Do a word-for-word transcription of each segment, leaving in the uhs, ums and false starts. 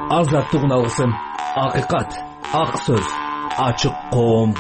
Азаттык алгысым, акыйкат, ак сөз, ачык коом.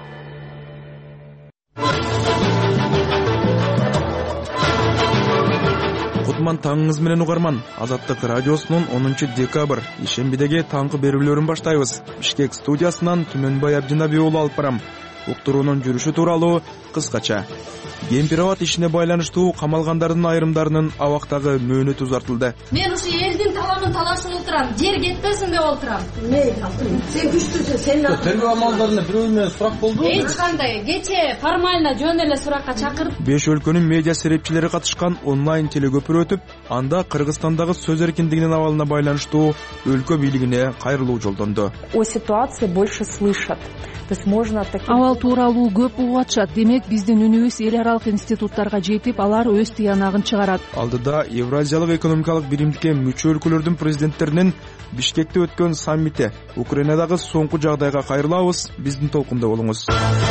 Кутман таңыңыз менен угарман. Азаттык радиосунун онунчу декабрь ишембидеги таңкы берүүлөрүн баштайбыз. Бишкек студиясынан Түмөнбай Абдинабий уулу алып барам. Уктуруунун жүрүшү тууралуу кыскача. Кемпирабад ишине байланыштуу камалгандардын айрымдарынын абактагы мөөнөтү узартылды. Мен ушу элдин таламын талашып отурам, жер кетпесин деп отурам. Не, сен күчтүүсүң, сен тергөө амалдарына бирөө менен сурак болду. Эч кандай, кече формально жөн эле суракка чакырып. Беш өлкөнүн медиа серепчилери катышкан онлайн телекөпүрө өтүп, анда Кыргызстандагы сөз эркиндигинин абалына байланыштуу өлкө бийлигине кайрылуу жолдонду. О ситуации больше слышат. То есть можно таким Абал тууралуу көп угуп атышат. Демек биздин үнүбүз эл аралык институттарга жетип, алар өз тыянагын чыгарат. Алдыда Евразиялык экономикалык биримдикке мүчө өлкөлөрдүн президенттеринин Бишкекте өткөн саммити. Украинадагы соңку жагдайга кайрылабыз. Биздин толкунда болуңуз.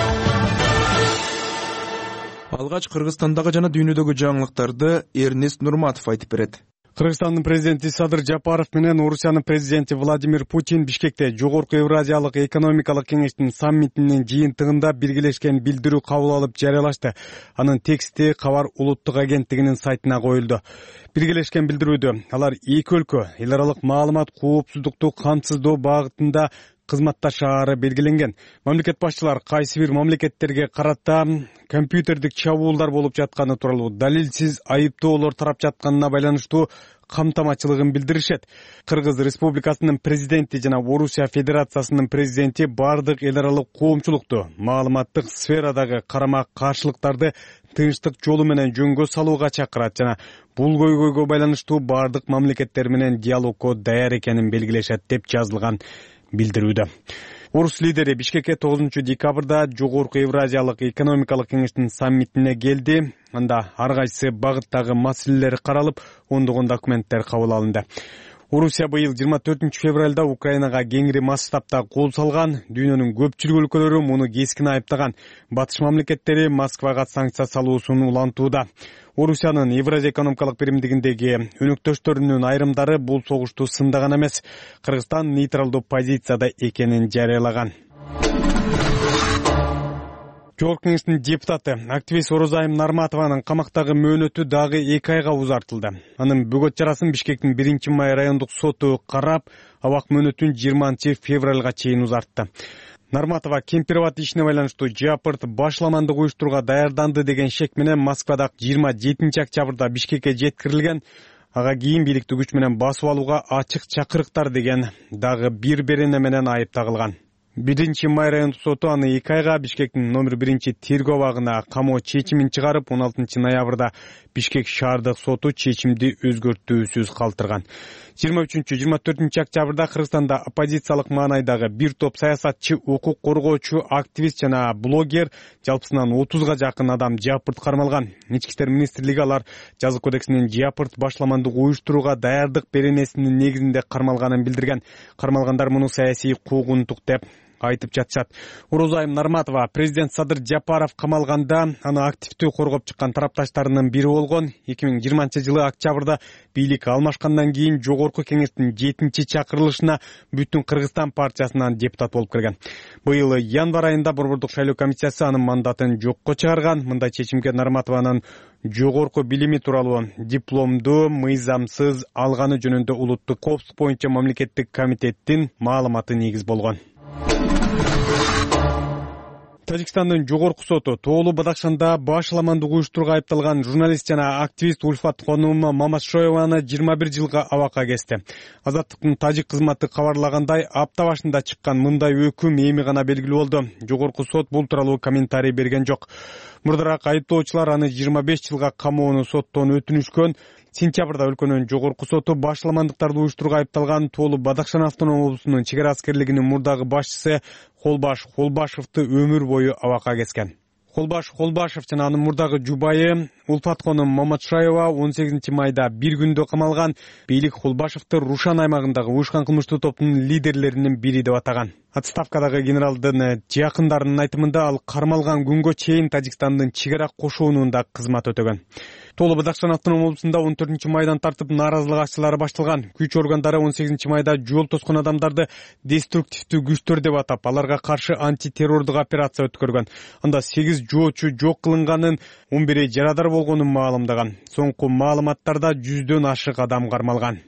Алгач Кыргызстандагы жана дүйнөдөгү жаңылыктарды Эрнест Нурматов айтып берет. Кыргызстандын президенти Садыр Жапаров менен Орусиянын президенти Владимир Путин Бишкекте Жогорку Евразиялык экономикалык кеңештин саммитинин жыйынтыгында биргелешкен билдирүү кабыл алып жарыялашты. Анын тексти Кабар улуттук агенттигинин сайтына коюлду. Биргелешкен билдирүүдө алар эки өлкө эл аралык маалымат коопсуздукту камсыздоо багытында кызматташаары белгиленген. Мамлекет башчылар кайсы бир мамлекеттерге карата компьютердик чабуулдар болуп жатканы тууралуу далилсиз айыптоолор тарап жатканына байланыштуу камтамачылыгын билдиришет. Кыргыз Республикасынын президенти жана Орусия Федерациясынын президенти бардык эл аралык коомчулукту маалыматтык сферадагы карама каршылыктарды тынчтык жолу менен жөнгө салууга чакырат жана бул көйгөйгө байланыштуу бардык мамлекеттер менен диалогко даяр экенин белгилешет деп жазылган билдирүүдө. Орус лидери Бишкекке тогузунчу декабрда Жогорку Евразиялык экономикалык кеңештин саммитине келди. Анда ар кайсы багыттагы маселелер каралып, ондогон документтер кабыл алынды. Орусия быйыл жыйырма төртүнчү февралда Украинага кеңири масштабта кол салган. Дүйнөнүн көпчүлүк өлкөлөрү муну кескин айыптаган. Батыш мамлекеттери Москвага санкция салуусун улантууда. Орусиянын Евразия экономикалык биримдигиндеги өнөктөштөрүнүн айрымдары бул согушту сындаган эмес. Кыргызстан нейтралдуу позицияда экенин жарыялаган. Жогорку кеңештин депутаты, активист Орозайым Нарматованын камактагы мөөнөтү дагы эки айга узартылды. Анын бөгөт жарасын Бишкектин биринчи май райондук соту карап, абак мөөнөтүн жыйырманчы февралга чейин узартты. Нарматова Кемпирабад ишине байланыштуу жапырт башламандык уюштурууга даярданды деген шек менен Москвада жыйырма жетинчи октябрда Бишкекке жеткирилген. Ага кийин бийликти күч менен басып алууга ачык чакырыктар деген дагы бир берене менен айып тагылган. биринчи май райондук соту аны эки айга Бишкектин номер биринчи тергөө абагына камоо чечимин чыгарып, он алтынчы ноябрда Бишкек шаардык соту чечимди өзгөртүүсүз калтырган. жыйырма үчүнчү жыйырма төртүнчү октябрда Кыргызстанда оппозициялык маанайдагы бир топ саясатчы, укук коргоочу, активист жана блогер, жалпысынан отузга жакын адам жапырт кармалган. Ички иштер министрлиги алар жазык кодексинин жапырт башламандык уюштурууга даярдык беренесинин негизинде кармалганын билдирген. Кармалгандар муну саясий куугунтук деп айтып жатышат. Орозайым Нарматова президент Садыр Жапаров камалганда аны активдүү коргоп чыккан тарапташтарынын бири болгон. эки миң жыйырманчы жылы октябрда бийлик алмашкандан кийин Жогорку кеңештин жетинчи чакырылышына Бүтүн Кыргызстан партиясынан депутат болуп кирген. Быйыл январь айында Борбордук шайлоо комиссиясы анын мандатын жокко чыгарган. Мындай чечимге Нарматованын жогорку билими тууралуу дипломду мыйзамсыз алганы жөнүндө улуттук коопсуздук боюнча мамлекеттик комитеттин маалыматы негиз болгон. Тажикстандын жогорку соту Тоолу Бадакшанда башламандык уюштурууга айыпталган журналист жана активист Ульфат Хонум Мамашоеваны жыйырма бир жылга абакка кести. Азаттыктын тажик кызматы кабарлагандай, апта башында чыккан мындай өкүм эми гана белгилүү болду. Жогорку сот бул тууралуу комментарий берген жок. Мурдараак айыптоочулар аны жыйырма беш жылга камоону соттон өтүнүшкөн. Сентябрда өлкөнүн жогорку соту башламандыктарды уюштурууга айыпталган Тоолу Бадакшан автоном облусунун чек ара аскерлигинин мурдагы башчысы Холбаш Холбашевди өмүр бою абакка кескен. Холбаш Холбашев жана анын мурдагы жубайы Ульфат Хонум Маматшаева он сегизинчи майда бир күндө камалган. Бийлик Холбашевди Рушан аймагындагы уюшкан кылмыштуу топтун лидерлеринин бири деп атаган. Отставкадагы генералдын жакындарынын айтымында ал кармалган күнгө чейин Тажикстандын чек ара кошуунунда кызмат өтөгөн. Толу Бадакшан автоном облусунда он төртүнчү майдан тартып нааразылык акчалары башталган. Күч органдары он сегизинчи майда жол тоскон адамдарды деструктивдүү күчтөр деп атап, аларга каршы антитеррордук операция өткөргөн. Анда сегиз жоочу жок кылынганын, он бири жарадар болгонун маалымдаган. Соңку маалыматтарда жүздөн ашык адам кармалган.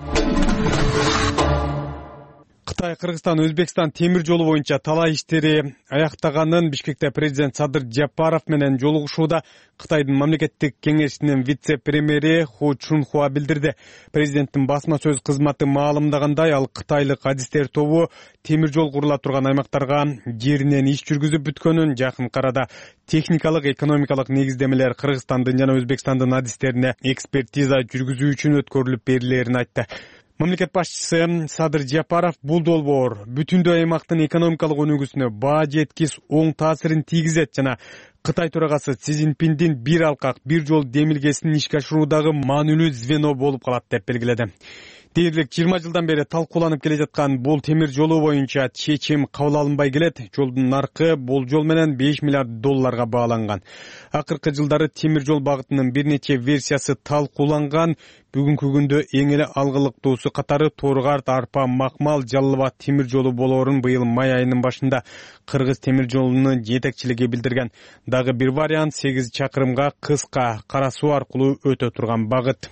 Кытай, Кыргызстан, Өзбекстан темир жолу боюнча талаа иштери аяктаганын Бишкекте президент Садыр Жапаров менен жолугушууда Кытайдын мамлекеттик кеңешинин вице-премьери Ху Чунхуа билдирди. Президенттин басма сөз кызматы маалымдагандай, ал кытайлык адистер тобу темир жол курула турган аймактарга жеринен иш жүргүзүп бүткөнүн, жакын арада техникалык, экономикалык негиздемелер Кыргызстандын жана Өзбекстандын адистерине экспертиза жүргүзүү үчүн өткөрүлүп берилерин айтты. Мамлекет башчысы Садыр Жапаров бул долбоор бүтүндөй аймактын экономикалык өнүгүүсүнө баа жеткис оң таасирин тийгизет жана Кытай төрагасы Си Цзиньпиндин бир алкак, бир жол демилгесин ишке ашыруудагы маанилүү звено болуп калат деп белгиледи. Дээрлик жыйырма жылдан бери талкууланып келе жаткан бул темир жолу боюнча чечим кабыл алынбай келет. Жолдун наркы болжол менен беш миллиард долларга бааланган. Акыркы жылдары темир жол багытынын бир нече версиясы талкууланган. Бүгүнкү күндө эң эле алгылыктуусу катары Торгарт, Арпа, Макмал, Жалал Абад темир жолу болоорун быйыл май айынын башында Кыргыз темир жолунун жетекчилиги билдирген. Дагы бир вариант сегиз чакырымга кыска Кара Суу аркылуу өтө турган багыт.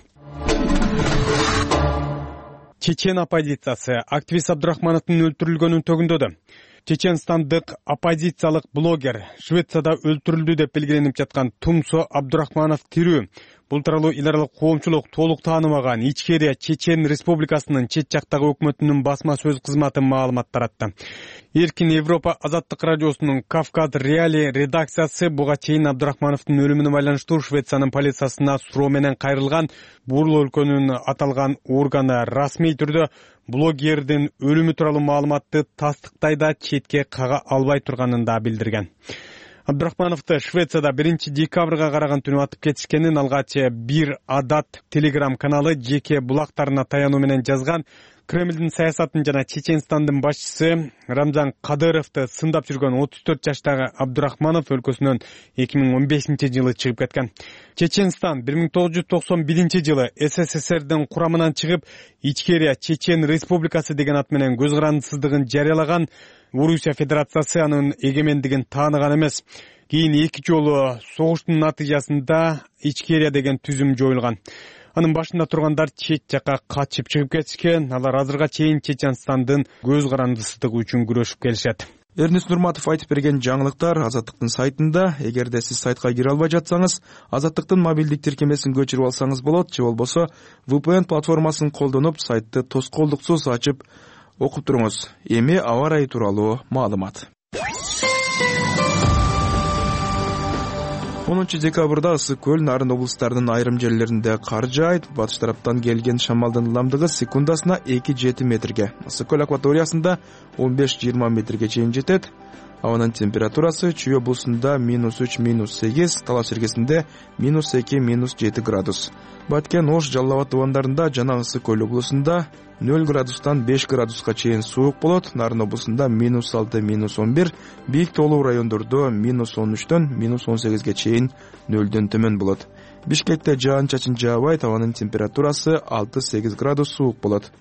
Чечен оппозициясы активист Абдурахмановдун өлтүрүлгөнүн төгүндөдү. Чеченстандык оппозициялык блогер Швецияда өлтүрүлдү деп белгиленип жаткан Тумсо Абдурахманов тирүү. Бул тууралуу эл аралык коомчулук толук тааныбаган Ичкерия Чечен Республикасынын чет жактагы өкмөтүнүн басма сөз кызматы маалымат таратты. Эркин Европа азаттык радиосунун Кавказ Реали редакциясы буга чейин Абдурахмановдун өлүмүнө байланыштуу Швециянын полициясына суроо менен кайрылган. Бул өлкөнүн аталган органы расмий түрдө блогердин өлүмү тууралуу маалыматты тастыктай да четке кага албай турганын да билдирген. Абдурахмановду Швецияда биринчи декабрга караган түнү атып кетишкенин алгач бир адат телеграм каналы жеке булактарына таянуу менен жазган. Кремлдин саясатын жана Чеченстандын башчысы Рамзан Кадыровду сындап жүргөн отуз төрт жаштагы Абдурахманов өлкөсүнөн эки миң он бешинчи жылы чыгып кеткен. Чеченстан бир миң тогуз жүз токсон биринчи жылы СССРдин курамынан чыгып, Ичкерия Чечен Республикасы деген ат менен көз карандысыздыгын жарыялаган. Орусия Федерациясы анын эгемендигин тааныган эмес. Кийин эки жолу согуштун натыйжасында Ичкерия деген түзүм жоюлган. Анын башында тургандар чет жакка качып чыгып кетишкен. Алар азырга чейин Чеченстандын көз карандысыздыгы үчүн күрөшүп келишет. Эрнис Нурматов айтып берген жаңылыктар Азаттыктын сайтында. Эгерде сиз сайтка кире албай жатсаңыз, Азаттыктын мобилдик тиркемесин көчүрүп алсаңыз болот, же болбосо ви пи эн платформасын колдонуп, сайтты тоскоолдуксуз ачып окуп туруңуз. Эми аба ырайы тууралуу маалымат. онунчу декабрда Ысык көл, Нарын облустарынын айрым жерлеринде кар жаайт. Батыш тараптан келген шамалдын ылдамдыгы секундасына эки жети метрге. Ысык көл акваториясында он беш жыйырма метрге чейин жетет. Абанын температурасы Чүй облусунда минус үч минус сегиз, Талаш эргесинде минус эки минус жети градус. Баткен, Ош, Жалал Абад тубандарында жана Ысык көл облусунда нөл градустан беш градуска чейин суук болот. Нарын облусунда минус алты минус он бир, бийик тоолуу райондордо минус он үчтөн минус он сегизге чейин нөлдөн төмөн болот. Бишкекте жаан чачын жаабайт, абанын температурасы алты сегиз градус суук болот.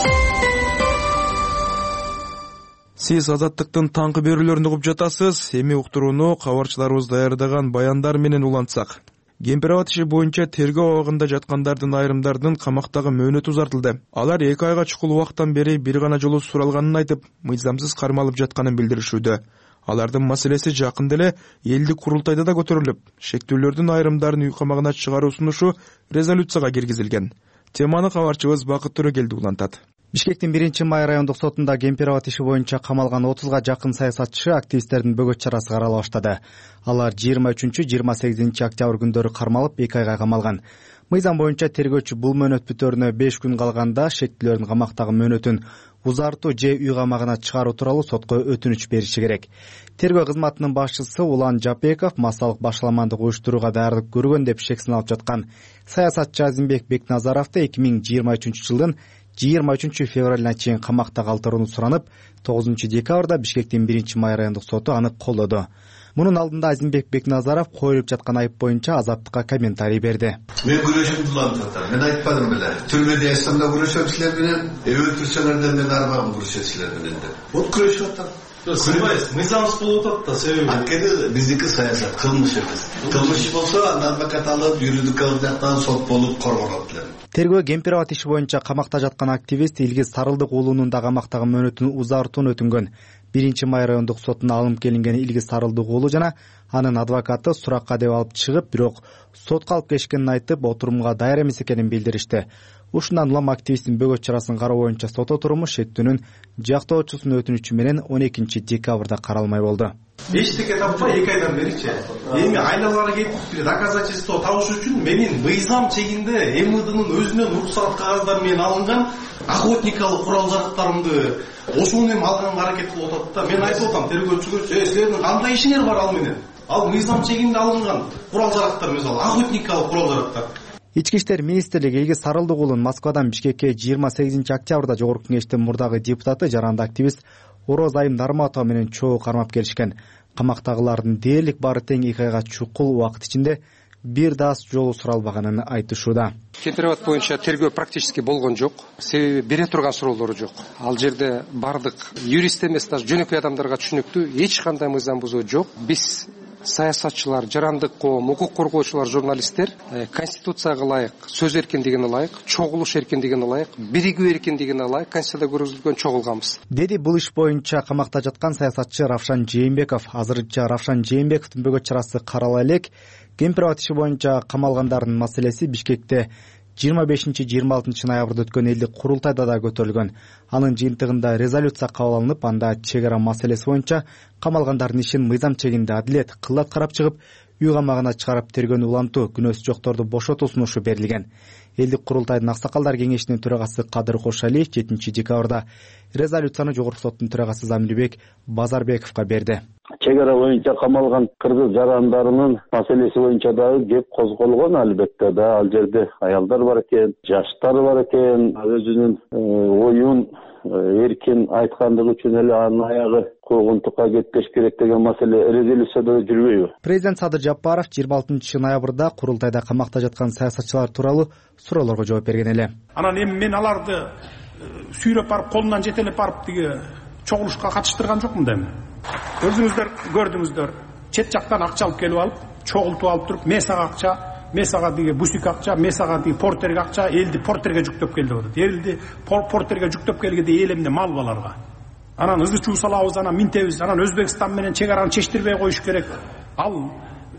Сиз Азаттыктын таңкы берүүлөрүн угуп жатасыз. Эми уктурууну кабарчыларыбыз даярдаган баяндар менен улантсак. Кемпир-Абад иши боюнча тергөө абагында жаткандардын айрымдардын камактагы мөөнөтү узартылды. Алар эки айга чукул убакыттан бери бир гана жолу суралганын айтып, мыйзамсыз кармалып жатканын билдиришүүдө. Алардын маселеси жакында эле элдик курултайда да көтөрүлүп, шектүүлөрдүн айрымдарын үй камагына чыгаруу сунушу резолюцияга киргизилген. Теманы кабарчыбыз Бакыт Төрөгелди улантат. Бишкектин биринчи май райондук сотунда Кемпир-Абад иши боюнча камалган отузга жакын саясатчы активисттердин бөгөт чарасы карала баштады. Алар жыйырма үчүнчү жыйырма сегизинчи октябрь күндөрү кармалып эки айга камалган. Мыйзам боюнча тергөөчү бул мөөнөт бүтөөрүнө беш күн калганда шектүүлөрдүн камактагы мөөнөтүн узартуу же үй камагына чыгаруу тууралуу сотко өтүнүч бериши керек. Тергөө кызматынын башчысы Улан Жапеков массалык башаламандык уюштурууга даярдык көргөн деп шек сыналып жаткан саясатчы Азимбек Бекназаровду эки миң жыйырма үчүнчү жылдын жыйырма үчүнчү февралына чейин камакта калтырууну суранып, тогузунчу декабрда Бишкектин биринчи май райондук соту аны колдоду. Мунун алдында Азимбек Бекназаров коюлуп жаткан айып боюнча Азаттыкка комментарий берди. Мен күрөшүм улантат. Мен айтпадым беле. Түрмөдө ясам да күрөшөм силер менен, өлтүрсөңөр мен арбагым күрөшөм силер менен деп. Вот күрөшүп атат. Сыйбайсыз, мыйзамсыз болуп атат да себеби. Анткени биздики саясат кылмыш эмес. Кылмыш болсо аны адвокат алып, юридикалык жактан сот болуп коргонот эле. Тергөө Кемпирабад иши боюнча камакта жаткан активист Илгиз Сарылдык уулунун да камактагы мөөнөтүн узартууну өтүнгөн. биринчи май райондук сотуна алынып келинген Илгиз Сарылдык уулу жана анын адвокаты суракка деп алып чыгып, бирок сотко алып келишкенин айтып, отурумга даяр эмес экенин билдиришти. Ушундан улам активисттин бөгөт чарасын кароо боюнча сот отуруму шеттүүнүн жактоочусунун өтүнүчү менен он экинчи декабрда каралмай болду. Эчтеке таппай эки айдан беричи. Эми айналганы кетип бир доказательство табыш үчүн менин мыйзам чегинде эм и дынын өзүнөн уруксат кагаздар менен алынган охотникалык курал жарактарымды ошону эми алганга аракет кылып атат да. Мен айтып атам тергөөчүгө, "Э, силердин кандай ишиңер бар ал менен? Ал мыйзам чегинде алынган курал жарактар, мисалы охотникалык курал жарактар." Ички иштер министрлиги Илгиз Сарылдык уулун Москвадан Бишкекке жыйырма сегизинчи октябрда жогорку кеңештин мурдагы депутаты, жаранды активист Орозайым Нарматова менен чогуу кармап келишкен. Камактагылардын дээрлик баары тең эки айга чукул убакыт ичинде бир да жолу суралбаганын айтышууда. Кемпирабад боюнча тергөө практически болгон жок. Себеби бере турган суроолору жок. Ал жерде бардык юрист эмес, даже жөнөкөй адамдарга түшүнүктүү эч кандай мыйзам бузуу жок. Биз саясатчылар, жарандык коом, укук коргоочулар, журналисттер конституцияга ылайык, сөз эркиндигине ылайык, чогулуш эркиндигине ылайык, биригүү эркиндигине ылайык конституцияда көрсөтүлгөн чогулганбыз. Деди бул иш боюнча камакта жаткан саясатчы Равшан Жээнбеков. Азырынча Равшан Жээнбековдун бөгөт чарасы карала элек. Кемпирабад иши боюнча камалгандардын маселеси Бишкекте жыйырма бешинчи жыйырма алтынчы ноябрда өткөн элдик курултайда да көтөрүлгөн. Анын жыйынтыгында резолюция кабыл алынып, анда чек ара маселеси боюнча камалгандардын ишин мыйзам чегинде адилет кыллат карап чыгып, үй камагына чыгарып тергөөнү улантуу, күнөөсү жокторду бошотуу сунушу берилген. Элдик курултайдын аксакалдар кеңешинин төрагасы Кадыр Кошалиев жетинчи декабрда резолюцияны жогорку соттун төрагасы Замирбек Базарбековго берди. Чек ара боюнча камалган кыргыз жарандарынын маселеси боюнча дагы кеп козголгон, албетте да. Ал жерде аялдар бар экен, жаштар бар экен, өзүнүн оюн эркин айткандыгы үчүн эле анын аягы куугунтукка кетпеш керек деген маселе резолюцияда жүрбөйбү? Президент Садыр Жапаров жыйырма алтынчы ноябрда курултайда камакта жаткан саясатчылар тууралуу суроолорго жооп берген эле. Анан эми мен аларды сүйрөп барып, колунан жетелеп барып тиги чогулушка катыштырган жокмун да эми. Өзүңүздөр көрдүңүздөр, чет жактан акча алып келип алып, чогултуп алып туруп, мен сага акча, мен сага диги бусик акча, мен сага диги портерге акча, элди портерге жүктөп келди деп. Элди портерге жүктөп келгенде эл эмне мал баларга. Анан ызы чуу салабыз, анан минтебиз, анан Өзбекстан менен чек араны чечтирбей коюш керек. Ал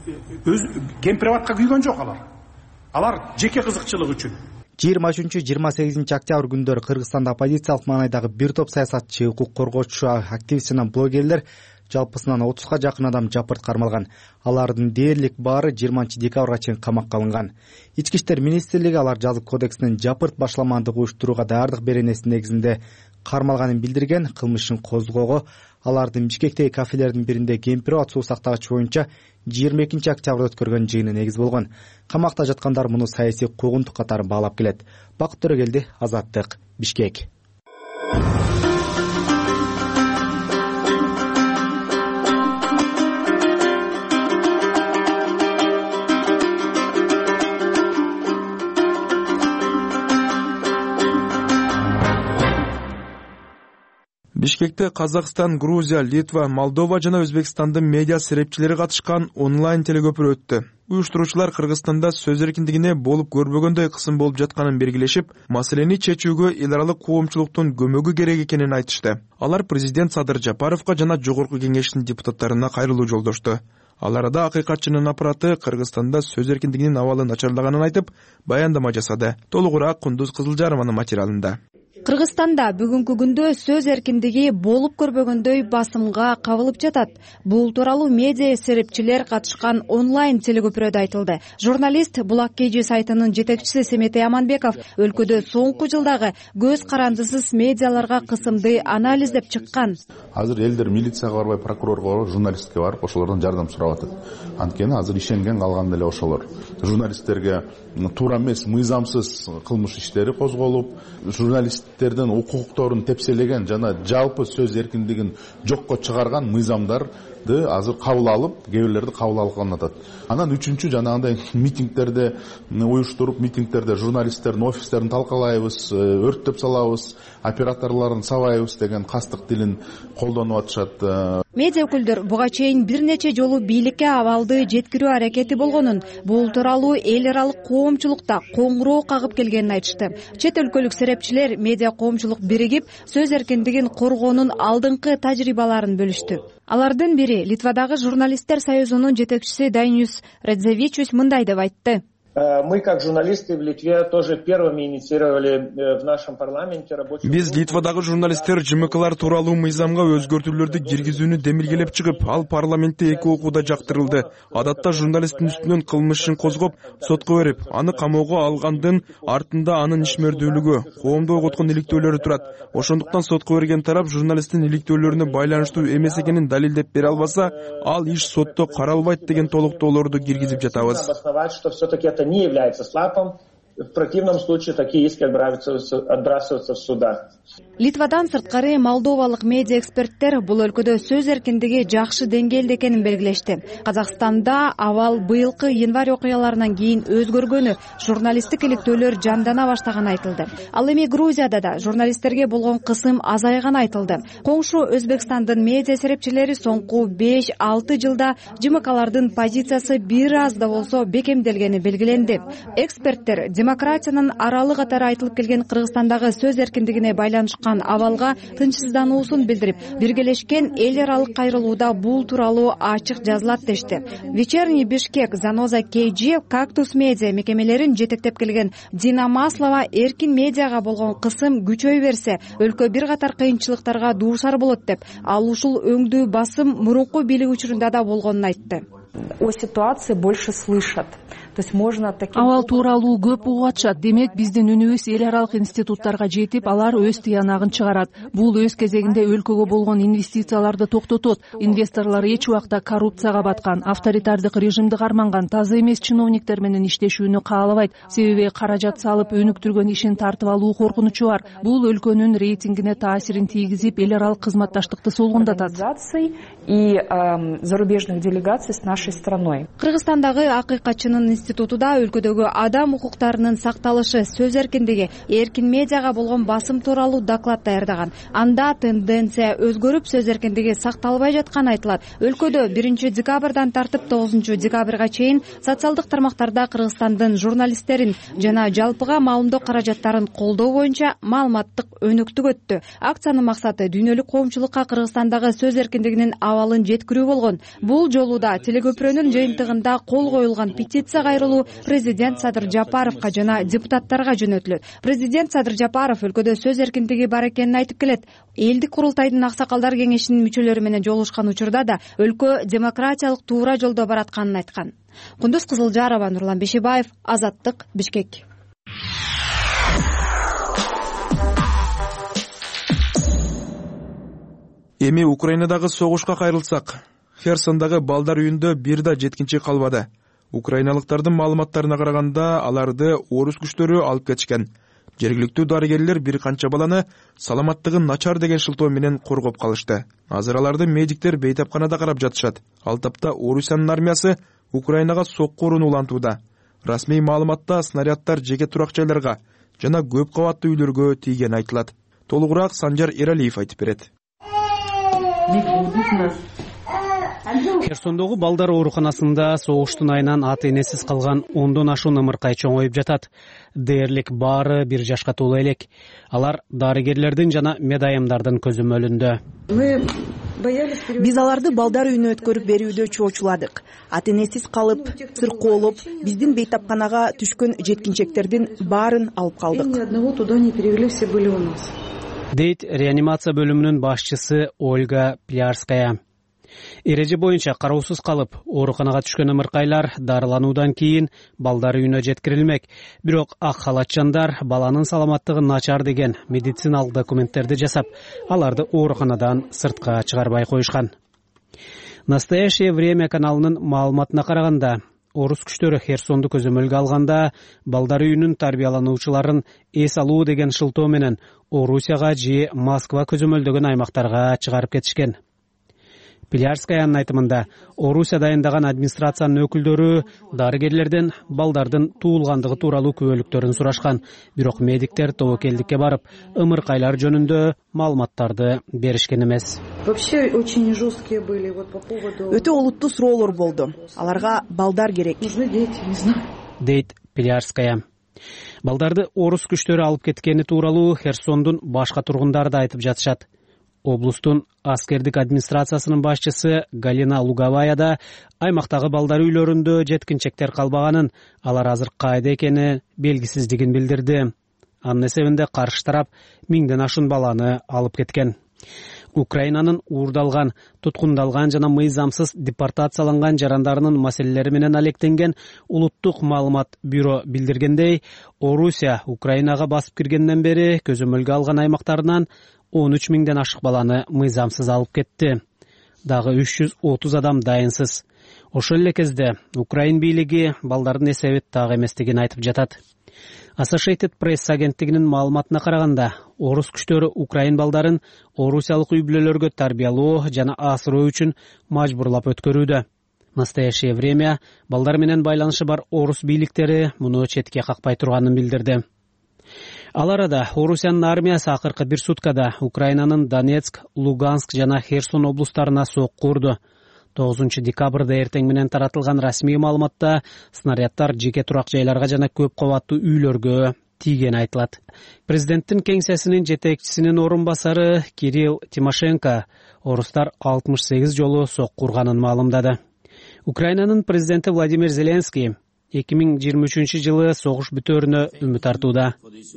өз Кемпирабадка күйгөн жок алар. Алар жеке кызыкчылык үчүн. жыйырма үчүнчү жыйырма сегизинчи октябрь күндөрү Кыргызстанда оппозициялык маанайдагы бир топ саясатчы, укук коргоочу, активист жана блогерлер жалпысынан отузга жакын адам жапырт кармалган. Алардын дээрлик баары жыйырманчы декабрга чейин камакка алынган. Ички иштер министрлиги алар жазык кодексинин жапырт башламандык уюштурууга даярдык беренеси негизинде кармалганын билдирген. Кылмышын козгоого алардын Бишкектеги кафелердин биринде Кемпирабад суу сактагыч боюнча жыйырма экинчи октябрда өткөргөн жыйыны негиз болгон. Камакта жаткандар муну саясий куугунтук катары баалап келет. Бакыт Төрөгелди, Азаттык, Бишкек. Бишкекте Казакстан, Грузия, Литва, Молдова жана Өзбекстандын медиа серепчилери катышкан онлайн телекөпүрө өттү. Уюштуруучулар Кыргызстанда сөз эркиндигине болуп көрбөгөндөй кысым болуп жатканын белгилешип, маселени чечүүгө эл аралык коомчулуктун көмөгү керек экенин айтышты. Алар президент Садыр Жапаровго жана жогорку кеңештин депутаттарына кайрылуу жолдошту. Ал арада акыйкатчынын аппараты Кыргызстанда сөз эркиндигинин абалы начарлаганын айтып, баяндама жасады. Толугураак Кундуз Кызылжарованын материалында. Кыргызстанда бүгүнкү күндө сөз эркиндиги болуп көрбөгөндөй басымга кабылып жатат. Бул тууралуу медиа серепчилер катышкан онлайн телекөпүрөдө айтылды. Журналист Булак Кежи сайтынын жетекчиси Семетей Аманбеков өлкөдө соңку жылдагы көз карандысыз медиаларга кысымды анализдеп чыккан. Азыр элдер милицияга барбай, прокурорго барып, журналистке барып, ошолордон жардам сурап атат. Анткени азыр ишенген калган эле ошолор. Журналисттерге туура эмес, мыйзамсыз кылмыш иштери козголуп, журналисттердин укукторун тепселеген жана жалпы сөз эркиндигин жокко чыгарган мыйзамдар азыр кабыл алып, кээ бирлерди кабыл алган атат. Анан үчүнчү жанагындай митингдерде уюштуруп, митингдерде журналисттердин офистерин талкалайбыз, өрттөп салабыз, операторлорун сабайбыз деген кастык тилин колдонуп атышат. Медиа өкүлдөр буга чейин бир нече жолу бийликке абалды жеткирүү аракети болгонун, бул тууралуу эл аралык коомчулукта коңгуроо кагып келгенин айтышты. Чет өлкөлүк серепчилер медиа коомчулук биригип, сөз эркиндигин коргоонун алдыңкы тажрыйбаларын бөлүштү. Алардын бири Литвадагы журналисттер союзунун жетекчиси Дайнюс Радзевичус мындай деп айтты. Мы, как журналисты в Литве, тоже первыми инициировали в нашем парламенте рабочую... Биз Литвадагы журналисттер ЖМКлар тууралуу мыйзамга өзгөртүүлөрдү киргизүүнү демилгелеп чыгып, ал парламентте эки окууда жактырылды. Адатта журналисттин үстүнөн кылмыш ишин козгоп, сотко берип, аны камоого алгандын артында анын ишмердүүлүгү, коомду ойготкон иликтөөлөрү турат. Ошондуктан сотко берген тарап журналисттин иликтөөлөрүнө байланыштуу эмес экенин далилдеп бере албаса, ал иш сотто каралбайт деген толуктоолорду киргизип жатабыз. Не является слапом. В противном случае такие иски отбрасываются в судах. Литвадан сырткары молдовалык медиа эксперттер бул өлкөдө сөз эркиндиги жакшы деңгээлде экенин белгилешти. Казакстанда абал быйылкы январь окуяларынан кийин өзгөргөнү, журналисттик иликтөөлөр жандана баштаганы айтылды. Ал эми Грузияда да журналисттерге болгон кысым азайганы айтылды. Коңшу Өзбекстандын медиа серепчилери соңку беш алты жылда ЖМКлардын позициясы бир аз да болсо бекемделгени белгиленди. Эксперттер демократиянын аралы катары айтылып келген Кыргызстандагы сөз эркиндигине байланышкан абалга тынчсыздануусун билдирип, биргелешкен эл аралык кайрылууда бул тууралуу ачык жазылат дешти. Вечерний Бишкек, Заноза кей джи, Кактус медиа мекемелерин жетектеп келген Дина Маслова эркин медиага болгон кысым күчөй берсе, өлкө бир катар кыйынчылыктарга дуушар болот деп, ал ушул өңдүү басым мурунку бийлик учурунда да болгонун айтты. О ситуации больше слышат. То есть можно таким... Абал тууралуу көп угуп атышат. Демек, биздин үнүбүз эл аралык институттарга жетип, алар өз тыянагын чыгарат. Бул өз кезегинде өлкөгө болгон инвестицияларды токтотот. Инвесторлор эч убакта коррупцияга баткан, авторитардык режимди карманган, таза эмес чиновниктер менен иштешүүнү каалабайт. Себеби каражат салып өнүктүргөн ишин тартып алуу коркунучу бар. Бул өлкөнүн рейтингине таасирин тийгизип, эл аралык кызматташтыкты солгундатат. И э, зарубежных делегаций с нашей страной. Кыргызстандагы акыйкатчынын институтуда өлкөдөгү адам укуктарынын сакталышы, сөз эркиндиги, эркин медиага болгон басым тууралуу доклад даярдаган. Анда тенденция өзгөрүп, сөз эркиндиги сакталбай жатканы айтылат. Өлкөдө биринчи декабрдан тартып тогузунчу декабрга чейин социалдык тармактарда Кыргызстандын журналисттерин жана жалпыга маалымдоо каражаттарын колдоо боюнча маалыматтык өнүктүк өттү. Акциянын максаты дүйнөлүк коомчулукка Кыргызстандагы сөз эркиндигинин абалын жеткирүү болгон. Бул жолу да телекөпүрөнүн жыйынтыгында кол коюлган петиция кайрылуу президент Садыр Жапаровго жана депутаттарга жөнөтүлөт. Президент Садыр Жапаров өлкөдө сөз эркиндиги бар экенин айтып келет. Элдик курултайдын аксакалдар кеңешинин мүчөлөрү менен жолугушкан учурда да өлкө демократиялык туура жолдо баратканын айткан. Кундуз Кызылжарова, Нурлан Бешебаев, Азаттык, Бишкек. Эми Украинадагы согушка кайрылсак, Херсондагы балдар үйүндө бир да жеткинчи калбады. Украиналыктардын маалыматтарына караганда, аларды орус күчтөрү алып кетишкен. Жергиликтүү дарыгерлер бир канча баланы саламаттыгы начар деген шылтоо менен коргоп калышты. Азыр аларды медиктер бейтапканада карап жатышат. Ал тапта Орусиянын армиясы Украинага соккурун улантууда. Расмий маалыматта снаряддар жеке турак жайларга жана көп кабаттуу үйлөргө тийгени айтылат. Толугураак Санжар Эралиев айтып берет. Херсондогу балдар ооруканасында согуштун айынан ата энесиз калган ондон ашуун ымыркай чоңоюп жатат. Дээрлик баары бир жашка толо элек. Алар дарыгерлердин жана медайымдардын көзөмөлүндө. Биз аларды балдар үйүнө өткөрүп берүүдө чоочуладык. Ата энесиз калып, сыркоолоп, биздин бейтапканага түшкөн жеткинчектердин баарын алып калдык. Дейт реанимация бөлүмүнүн башчысы Ольга Плярская. Эреже боюнча кароосуз калып, ооруканага түшкөн ымыркайлар дарылануудан кийин балдар үйүнө жеткирилмек. Бирок ак халатчандар баланын саламаттыгы начар деген медициналык документтерди жасап, аларды ооруканадан сыртка чыгарбай коюшкан. Настоящее время каналынын маалыматына караганда, орус күчтөрү Херсонду көзөмөлгө алганда, балдар үйүнүн тарбиялануучуларын эс алуу деген шылтоо менен Орусияга же Москва көзөмөлдөгөн аймактарга чыгарып кетишкен. Плярскаянын айтымында Орусия дайындаган администрациянын өкүлдөрү дарыгерлерден балдардын туулгандыгы тууралуу күбөлүктөрүн сурашкан, бирок медиктер тобокелдикке барып, ымыркайлар жөнүндө маалыматтарды беришкен эмес. Өтө олуттуу суроолор болду. Аларга балдар керек. Дейт Плярская. Балдарды орус күчтөрү алып кеткени тууралуу Херсондун башка тургундары да айтып жатышат. Облустун аскердик администрациясынын башчысы Галина Луговая да аймактагы балдар үйлөрүндө жеткинчектер калбаганын, алар азыр кайда экени белгисиздигин билдирди. Анын эсебинде каршы тарап миңден ашуун баланы алып кеткен. Украинанын уурдалган, туткундалган жана мыйзамсыз депортацияланган жарандарынын маселелери менен алектенген улуттук маалымат бюро билдиргендей, Орусия Украинага басып киргенден бери көзөмөлгө алган аймактарынан он үч миңден ашык баланы мыйзамсыз алып кетти. Дагы үч жүз отуз адам дайынсыз. Ошол эле кезде Украин бийлиги балдардын эсеби так эместигин айтып жатат. Associated Press агенттигинин маалыматына караганда, орус күчтөрү Украин балдарын орусиялык үй-бүлөлөргө тарбиялоо жана асыроо үчүн мажбурлап өткөрүүдө. В настоящее время балдар менен байланышы бар орус бийликтери муну четке какпай турганын билдирди. Ал арада Орусиянын армиясы акыркы бир суткада Украинанын Донецк, Луганск жана Херсон облустарына сокку урду. тогузунчу декабрда эртең менен таратылган расмий маалыматта снаряддар жеке турак жайларга жана көп кабаттуу үйлөргө тийгени айтылат. Президенттин кеңсесинин жетекчисинин орун басары Кирилл Тимошенко орустар алтымыш сегиз жолу сокку урганын маалымдады. Украинанын президенти Владимир Зеленский эки миң жыйырма үчүнчү жылы согуш бүтөөрүнө үмүт артууда.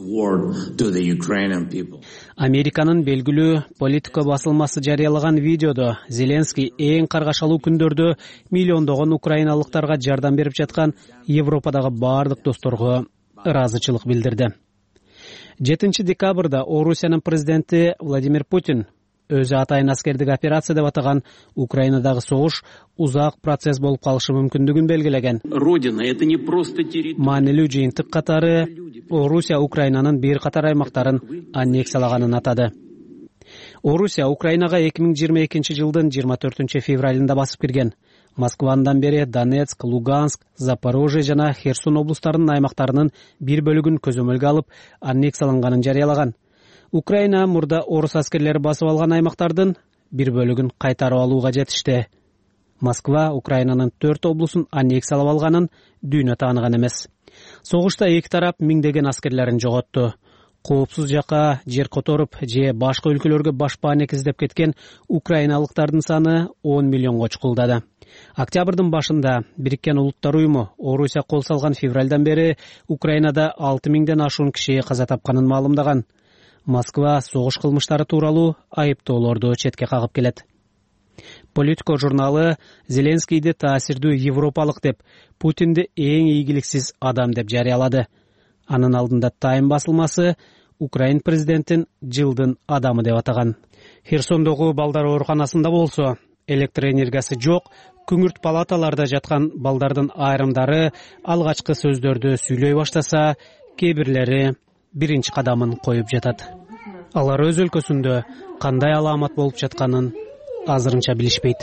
Американын белгилүү Политико басылмасы жарыялаган видеодо Зеленский эң каргашалуу күндөрдө миллиондогон украиналыктарга жардам берип жаткан Европадагы бардык досторго ыраазычылык билдирди. жетинчи декабрда Орусиянын президенти Владимир Путин өзү атайын аскердик операция деп атаган Украинадагы согуш узак процесс болуп калышы мүмкүндүгүн белгилеген. Маанилүү жыйынтык катары Орусия Украинанын бир катар аймактарын аннексиялаганын атады. Орусия Украинага эки миң жыйырма экинчи жылдын жыйырма төртүнчү февралында басып кирген. Москвадан бери Донецк, Луганск, Запорожье жана Херсон облустарынын аймактарынын бир бөлүгүн көзөмөлгө алып аннексияланганын жарыялаган. Украина мурда орус аскерлери басып алган аймактардын бир бөлүгүн кайтарып алууга жетишти. Москва Украинанын төрт облусун аннексиялап алганын дүйнө тааныган эмес. Согушта эки тарап миңдеген аскерлерин жоготту. Коопсуз жака жер которуп же башка өлкөлөргө башпаанек издеп кеткен украиналыктардын саны он миллионго чукулдады. Октябрдын башында Бириккен Улуттар уюму Орусия кол салган февралдан бери Украинада алты миңден ашуун киши каза тапканын маалымдаган. Москва согуш кылмыштары тууралуу айыптоолорду четке кагып келет. Политико журналы Зеленскийди таасирдүү европалык деп, Путинди эң ийгиликсиз адам деп жарыялады. Анын алдында Тайм басылмасы Украин президентин жылдын адамы деп атаган. Херсондогу балдар ооруканасында болсо, электр энергиясы жок, күңүрт палаталарда жаткан балдардын айрымдары алгачкы сөздөрдү сүйлөй баштаса, кээ бирлери биринчи кадамын коюп жатат. Алар өз өлкөсүндө кандай аламат болуп жатканын азырынча билишпейт.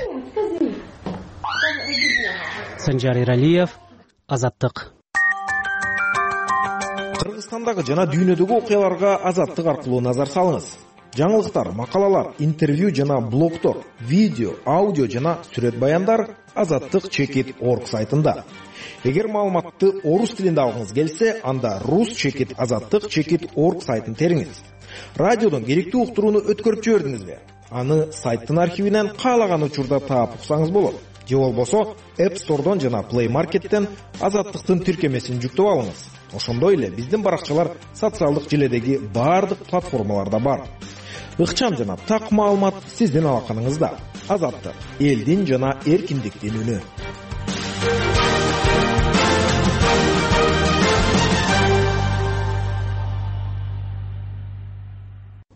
Санжар Иралиев, Азаттык. Кыргызстандагы жана дүйнөдөгү окуяларга Азаттык аркылуу назар салыңыз. Жаңылыктар, макалалар, интервью жана блогтор, видео, аудио жана сүрөт баяндар азаттык чекит точка орг сайтында. Эгер маалыматты орус тилинде алгыңыз келсе, анда рус чекит азаттык чекит точка орг сайтын териңиз. Радиодон керектүү уктурууну өткөрүп жибердиңизби? Аны сайттын архивинен каалаган учурда таап уксаңыз болот. Же болбосо App Store'дон жана Play Market'тен азаттыктын тиркемесин жүктөп алыңыз. Ошондой эле биздин баракчалар социалдык желедеги бардык платформаларда бар. Ыкчам жана так маалымат сиздин алаканыңызда. Азаттык, элдин жана эркиндиктин үнү.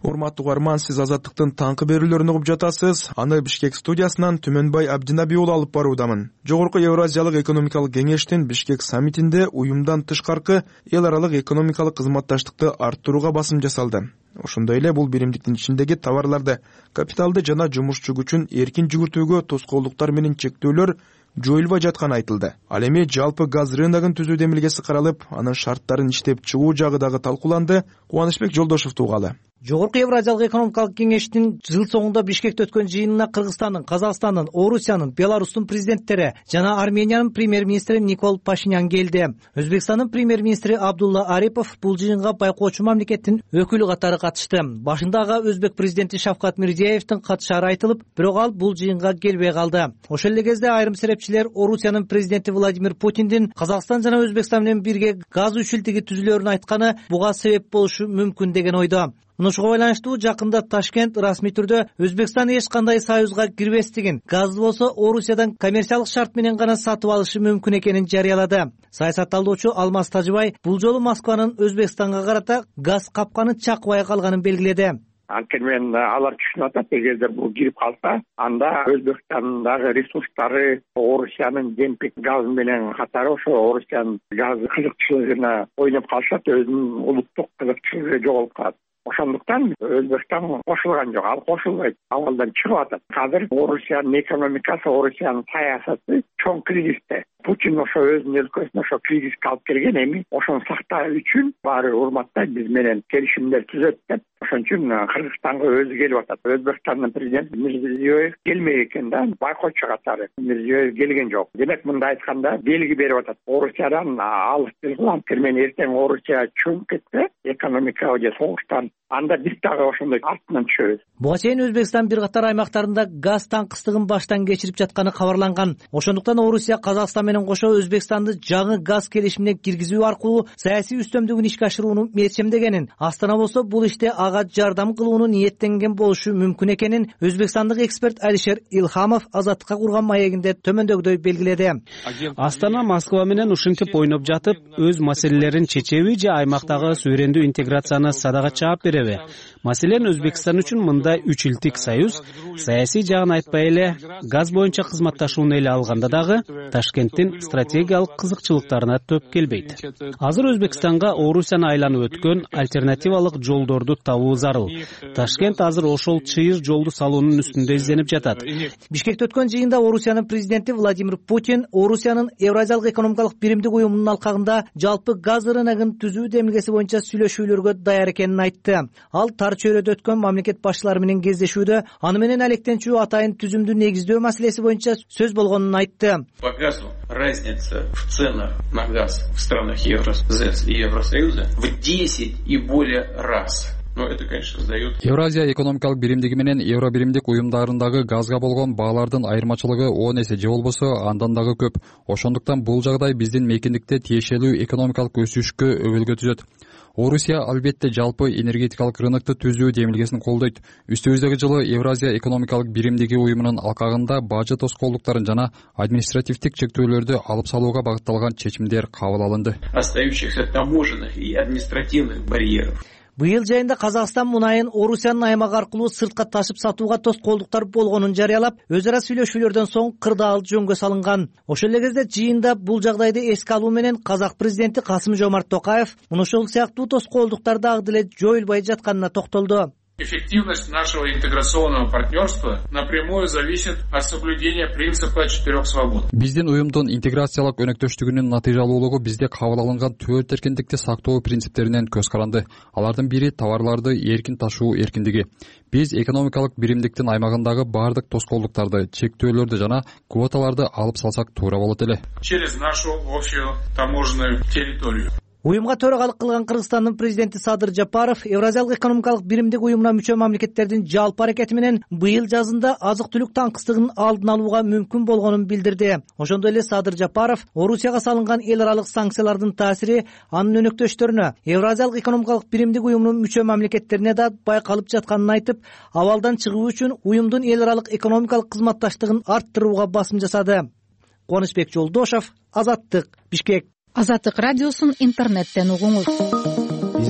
урматтуу угарман, сиз Азаттыктын таңкы берүүлөрүн угуп жатасыз. Аны Бишкек студиясынан Түмөнбай Абдинабий уулу алып баруудамын. Жогорку Евразиялык экономикалык кеңештин Бишкек саммитинде уюмдан тышкаркы эл аралык экономикалык кызматташтыкты арттырууга басым жасалды. Ошондой эле бул биримдиктин ичиндеги товарларды, капиталды жана жумушчу күчүн эркин жүгүртүүгө тоскоолдуктар менен чектөөлөр жоюлбай жатканы айтылды. Ал эми жалпы газ рыногун түзүү демилгеси каралып, анын шарттарын иштеп чыгуу жагы дагы талкууланды. Кубанычбек Жолдошев угалы. Жогорку Евразиялык экономикалык кеңештин жыл соңунда Бишкекте өткөн жыйынына Кыргызстандын, Казакстандын, Орусиянын, Беларустун президенттери жана Армениянын премьер-министри Никол Пашинян келди. Өзбекстандын премьер-министри Абдулла Арипов бул жыйынга байкоочу мамлекеттин өкүлү катары катышты. Башындагы өзбек президенти Шавкат Мирзиеевдин катышары айтылып, бирок ал бул жыйынга келбей калды. Ошол эле кезде айрым серепчилер Орусиянын президенти Владимир Путиндин Казакстан жана Өзбекстан менен бирге газ үчилтиги түзүлөрүн айтканы буга себеп болушу мүмкүн деген ойдо. Мынушуга байланыштуу жакында Ташкент расмий түрдө Өзбекстан эч кандай союзга кирбестигин, газды болсо Орусиядан коммерциялык шарт менен гана сатып алышы мүмкүн экенин жарыялады. Саясатталуучу Алмаз Тажыбай бул жолу Москванын Өзбекстанга карата газ капканы чакпай калганын белгиледи. Анткени мен алар түшүнүп атат, эгерде бул кирип калса, анда Өзбекстандагы ресурстары Орусиянын демпинг газы менен катары ошо Орусиянын газ кызыкчылыгына ойноп калышат, өзүнүн улуттук кызыкчылыгы жоголуп калат. Ошондуктан Өзбекстан кошулган жок, ал кошулбайт, абалдан чыгып атат. Азыр Орусиянын экономикасы, Орусиянын саясаты чоң кризисте. Путин ошо өзүнүн өлкөсүнө ошо кризиске алып келген, эми ошону сактаа үчүн баары урматтайт, биз менен келишимдер түзөт деп. Ошон үчүн Кыргызстанга өзү келип атат. Өзбекстандын президенти Мирзиёев келмей экен да, байкоочу катары. Мирзиёев келген жок. Демек мындай айтканда белги берип атат. Орусиядан алыс кылам, мен эртең Орусия чөңүп кетсе, экономика же согуштан, анда биз дагы ошондой артынан түшөбүз. Буга чейин Өзбекстан бир катар аймактарында газ таңкыстыгын баштан кечирип жатканы кабарланган. Ошондуктан Орусия Казакстан менен кошо Өзбекстанды жаңы газ келишимине киргизүү аркылуу саясий үстөмдүгүн ишке ашырууну мечемдегенин, Астана болсо бул иште ага жардам кылууну ниеттенген болушу мүмкүн экенин өзбекстандык эксперт Алишер Илхамов Азаттыкка курган маегинде төмөндөгүдөй белгиледи. Астана Москва менен ушинтип ойноп жатып, өз маселелерин чечеби же аймактагы суверендүү интеграцияны садага чаап береби? Маселен, Өзбекстан үчүн мындай үч илтик союз саясий жагын айтпай эле газ боюнча кызматташууну эле алганда дагы Ташкенттин стратегиялык кызыкчылыктарына төп келбейт. Азыр Өзбекстанга Орусияны айланып өткөн альтернативалык жолдорду табуу зарыл. Ташкент азыр ошол чыйыр жолду салуунун үстүндө изденип жатат. Бишкекте өткөн жыйында Орусиянын президенти Владимир Путин Орусиянын Евразиялык экономикалык биримдик уюмунун алкагында жалпы газ рыногун түзүү демилгеси боюнча сүйлөшүүлөргө даяр экенин айтты. Ал тар чөйрөдө өткөн мамлекет башчылары менен кездешүүдө аны менен алектенчүү атайын түзүмдү негиздөө маселеси боюнча сөз болгонун айтты. По газу разница в ценах на газ в странах Евросоюза и Евросоюза в десять и более раз. Ну, это, конечно, создает... Евразия экономикалык биримдиги менен Евро биримдик уюмдарындагы газга болгон баалардын айырмачылыгы он эсе же болбосо андан дагы көп. Ошондуктан бул жагдай биздин мейкиндикте тиешелүү экономикалык өсүшкө өбөлгө түзөт. Орусия албетте жалпы энергетикалык рынокто түзүү демилгесин колдойт. Үстүбүздөгү жылы Евразия экономикалык биримдиги уюмунун алкагында бажы тоскоолдуктарын жана административдик чектөөлөрдү алып салууга багытталган чечимдер кабыл алынды. Остающихся таможенных и административных барьеров. Быйыл жайында Казакстан мунайын Орусиянын аймагы аркылуу сыртка ташып сатууга тоскоолдуктар болгонун жарыялап, өз ара сүйлөшүүлөрдөн соң кырдаал жөнгө салынган. Ошол эле кезде жыйында бул жагдайды эске алуу менен Казак президенти Касым Жомарт Токаев ушул сыяктуу тоскоолдуктар дагы деле жоюлбай жатканына токтолду. Эффективность нашего интеграционного партнерства напрямую зависит от соблюдения принципа четырех свобод. Биздин уюмдун интеграциялык өнөктөштүгүнүн натыйжалуулугу бизде кабыл алынган төрт эркиндикти сактоо принциптеринен көз каранды. Алардын бири товарларды эркин ташуу эркиндиги. Биз экономикалык биримдиктин аймагындагы бардык тоскоолдуктарды, чектөөлөрдү жана квоталарды алып салсак туура болот эле. Через нашу общую таможенную территорию. Уюмга төрагалык кылган Кыргызстандын президенти Садыр Жапаров Евразиялык экономикалык биримдик уюмуна мүчө мамлекеттердин жалпы аракети менен быйыл жазында азык-түлүк таңкыстыгын алдын алууга мүмкүн болгонун билдирди. Ошондой эле Садыр Жапаров Орусияга салынган эл аралык санкциялардын таасири анын өнөктөштөрүнө, Евразиялык экономикалык биримдик уюмунун мүчө мамлекеттерине да байкалып жатканын айтып, абалдан чыгуу үчүн уюмдун эл аралык экономикалык кызматташтыгын арттырууга басым жасады. Кубанычбек Жолдошев, Азаттык, Бишкек. Азаттык радиосун интернеттен угуңуз.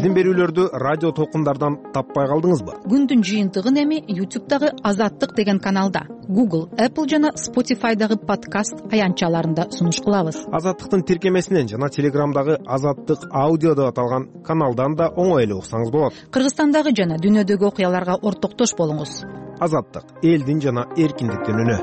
биздин берүүлөрдү радио толкундардан таппай калдыңызбы? Күндүн жыйынтыгын эми ютубтагы Азаттык деген каналда, Google, Apple жана Spotify'дагы подкаст аянтчаларында сунуш кылабыз. Азаттыктын тиркемесинен жана Телеграмдагы Азаттык аудио деп аталган каналдан да оңой эле уксаңыз болот. Кыргызстандагы жана дүйнөдөгү окуяларга ортоктош болуңуз. Азаттык — элдин жана эркиндиктин үнү.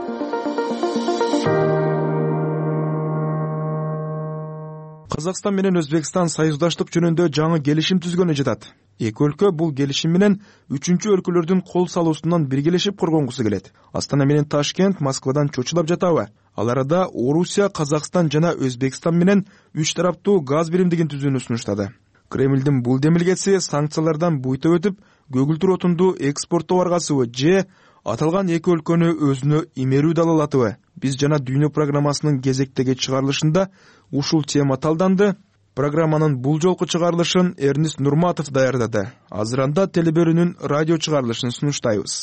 Казакстан менен Өзбекстан союздаштык жөнүндө жаңы келишим түзгөнү жатат. Эки өлкө бул келишим менен үчүнчү өлкөлөрдүн кол салуусунан биргелешип коргонгусу келет. Астана менен Ташкент Москвадан чочулап жатабы? Ал арада Орусия, Казакстан жана Өзбекстан менен үч тараптуу газ биримдигин түзүүнү сунуштады. Кремлдин бул демилгеси санкциялардан буйта өтүп, көгүлтүр отунду экспорттоо аргасыбы же аталган эки өлкөнү өзүнө имерүү далалатыбы? Биз жана дүйнө программасынын кезектеги чыгарылышында ушул тема талданды. Программанын бул жолку чыгарылышын Эрнист Нурматов даярдады. Азыр анда телебөрүнүн радио чыгарылышын сунуштайбыз.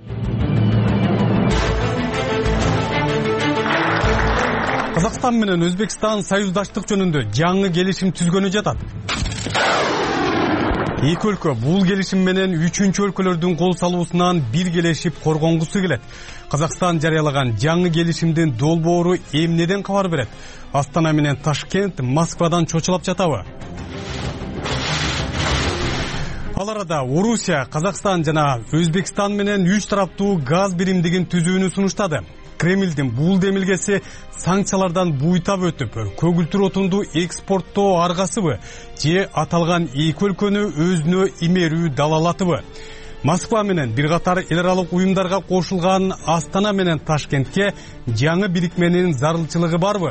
Казакстан менен Өзбекстан союздаштык жөнүндө жаңы келишим түзгөнү жатат. Эки өлкө бул келишим менен үчүнчү өлкөлөрдүн кол салуусунан биргелешип коргонгусу келет. Казакстан жарыялаган жаңы келишимдин долбоору эмнеден кабар берет? Астана менен Ташкент Москвадан чочулап жатабы? Ал арада Орусия, Казакстан жана Өзбекстан менен үч тараптуу газ биримдигин түзүүнү сунуштады. Кремлдин бул демилгеси санкциялардан буйтап өтүп, көгүлтүр отунду экспорттоо аргасыбы же аталган эки өлкөнү өзүнө имерүү далалатыбы? Москва менен бир катар эл аралык уюмдарга кошулган Астана менен Ташкентке жаңы бирикменин зарылчылыгы барбы?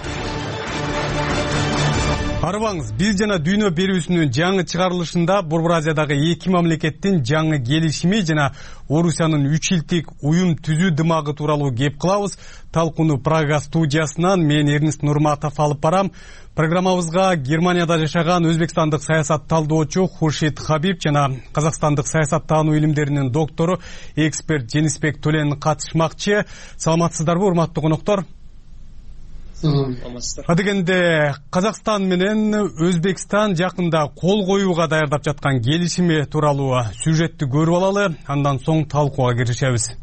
Арыбаңыз, биз жана дүйнө берүүсүнүн жаңы чыгарылышында Борбор Азиядагы эки мамлекеттин жаңы келишими жана Орусиянын үч илдик уюм түзүү дымагы тууралуу кеп кылабыз. Талкууну Прага студиясынан мен Эрнист Нурматов алып барам. Программабызга Германияда жашаган өзбекстандык саясат талдоочу Хуршит Хабиб жана казакстандык саясаттануу илимдеринин доктору, эксперт Женисбек Төлен катышмакчы. Саламатсыздарбы, урматтуу коноктор? Адегенде Казакстан менен Өзбекстан жакында кол коюуга даярдап жаткан келишими тууралуу сюжетти көрүп алалы, андан соң талкууга киришебиз.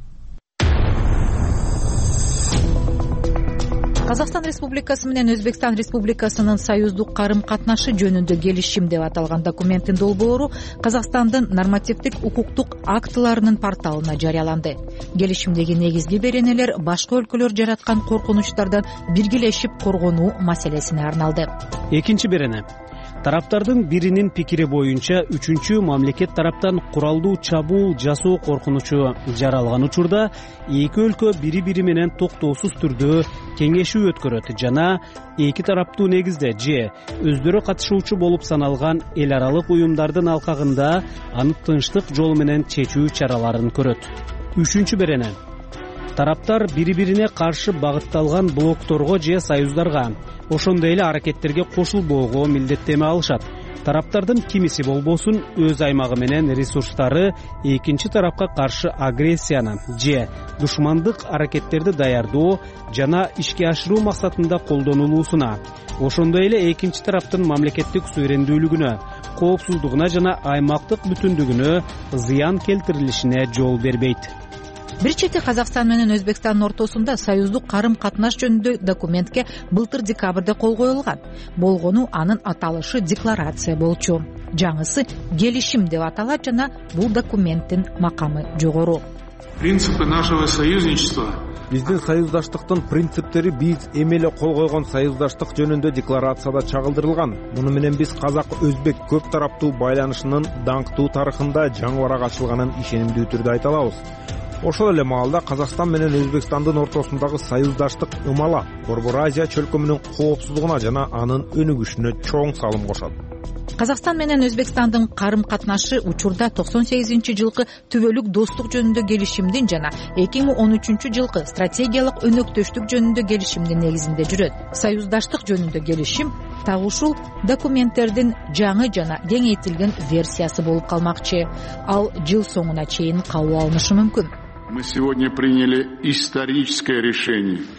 Казакстан Республикасы менен Өзбекстан Республикасынын союздук карым катнашы жөнүндө келишим деп аталган документтин долбоору Казакстандын нормативдик укуктук актыларынын порталына жарыяланды. Келишимдеги негизги беренелер башка өлкөлөр жараткан коркунучтардан биргелешип коргонуу маселесине арналды. Экинчи берене: тараптардын биринин пикири боюнча үчүнчү мамлекет тараптан куралдуу чабуул жасоо коркунучу жаралган учурда эки өлкө бири-бири менен токтоосуз түрдө кеңешүү өткөрөт жана эки тараптуу негизде же өздөрү катышуучу болуп саналган эл аралык уюмдардын алкагында аны тынчтык жол менен чечүү чараларын көрөт. Үчүнчү берене: тараптар бири-бирине каршы багытталган блокторго же союздарга, ошондой эле аракеттерге кошулбоого милдеттеме алышат. Тараптардын кимиси болбосун өз аймагы менен ресурстары экинчи тарапка каршы агрессияны же душмандык аракеттерди даярдоо жана ишке ашыруу максатында колдонулуусуна, ошондой эле экинчи тараптын мамлекеттик суверендүүлүгүнө, коопсуздугуна жана аймактык бүтүндүгүнө зыян келтирилишине жол бербейт. Бир чети Казакстан менен Өзбекстандын ортосунда союздук карым катнаш жөнүндө документке былтыр декабрда кол коюлган. Болгону анын аталышы декларация болчу. Жаңысы келишим деп аталат жана бул документтин макамы жогору. Принципы нашего союзничества. Биздин союздаштыктын принциптери биз эмеле кол койгон союздаштык жөнүндө декларацияда чагылдырылган. Муну менен биз казак-өзбек көп тараптуу байланышынын даңктуу тарыхында жаңы барак ачылганын ишенимдүү түрдө айта алабыз. Ошол эле маалда Казакстан менен Өзбекстандын ортосундагы союздаштык ымала Борбор Азия чөлкөмүнүн коопсуздугуна жана анын өнүгүшүнө чоң салым кошот. Казакстан менен Өзбекстандын карым катнашы учурда токсон сегизинчи жылкы түбөлүк достук жөнүндө келишимдин жана эки миң он үчүнчү жылкы стратегиялык өнөктөштүк жөнүндө келишимдин негизинде жүрөт. Союздаштык жөнүндө келишим так ушул документтердин жаңы жана кеңейтилген версиясы болуп калмакчы. Ал жыл соңуна чейин кабыл алынышы мүмкүн. Мы сегодня приняли историческое решение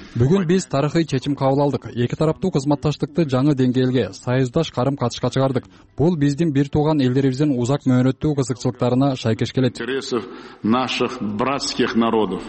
Бүгүн биз тарыхый чечим кабыл алдык. Эки тараптуу кызматташтыкты жаңы деңгээлге, союздаш карым катышка чыгардык. Бул биздин бир тууган элдерибиздин узак мөөнөттүү кызыкчылыктарына шайкеш келет. Интересов наших братских народов.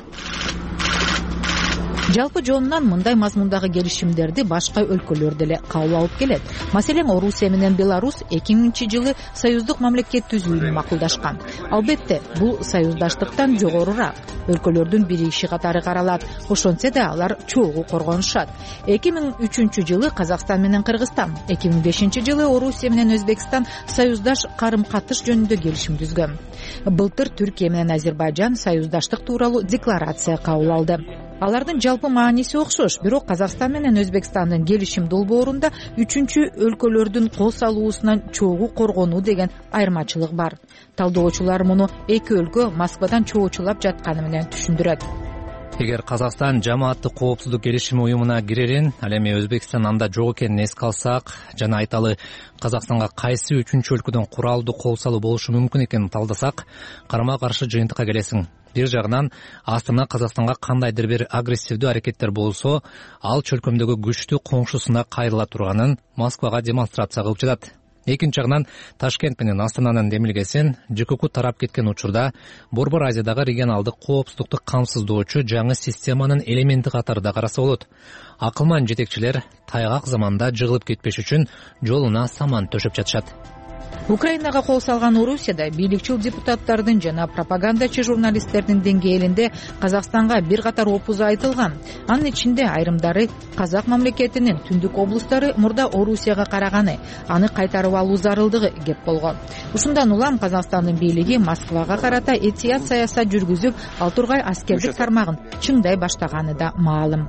Жалпы жонунан мындай мазмундагы келишимдерди башка өлкөлөр деле кабыл алып келет. Маселен, Орусия менен Беларусь эки миңинчи жылы союздук мамлекет түзүүнү макулдашкан. Албетте, бул союздаштыктан жогорураак. Өлкөлөрдүн биригиши катары каралат. Ошентсе да алар чогуу коргонушат. эки миң үчүнчү жылы Казакстан менен Кыргызстан, эки миң бешинчи жылы Орусия менен Өзбекстан союздаш карым-катыш жөнүндө келишим түзгөн. Былтыр Түркия менен Азербайжан союздаштык тууралуу декларация кабыл алды. Алардын жалпы мааниси окшош, бирок Казакстан менен Өзбекстандын келишим долбоорунда үчүнчү өлкөлөрдүн кол салуусунан чогуу коргонуу деген айырмачылык бар. Талдоочулар муну эки өлкө Москвадан чоочулап жатканы менен түшүндүрөт. Эгер Казакстан жамааттык коопсуздук келишими уюмуна кирерин, ал эми Өзбекстан анда жок экенин эске алсак жана айталы Казакстанга кайсы үчүнчү өлкөдөн куралдуу кол салуу болушу мүмкүн экенин талдасак, карама каршы жыйынтыкка келесиң. Бир жагынан Астана Казакстанга кандайдыр бир агрессивдүү аракеттер болсо, ал чөлкөмдөгү күчтүү коңшусуна кайрыла турганын Москвага демонстрация кылып жатат. Экинчи жагынан Ташкент менен Астананын демилгесин ЖКК тарап кеткен учурда Борбор Азиядагы регионалдык коопсуздукту камсыздоочу жаңы системанын элементи катарында караса болот. Акылман жетекчилер тайгак заманда жыгылып кетпеш үчүн жолуна саман төшөп жатышат. Украинага кол салган Орусияда бийликчил депутаттардын жана пропагандачы журналисттердин деңгээлинде Казакстанга бир катар опуз айтылган. Анын ичинде айрымдары Казак мамлекетинин түндүк облустары мурда Орусияга караганы, аны кайтарып алуу зарылдыгы кеп болгон. Ушундан улам Казакстандын бийлиги Москвага карата этият саясат жүргүзүп, ал тургай аскердик тармагын чыңдай баштаганы да маалым.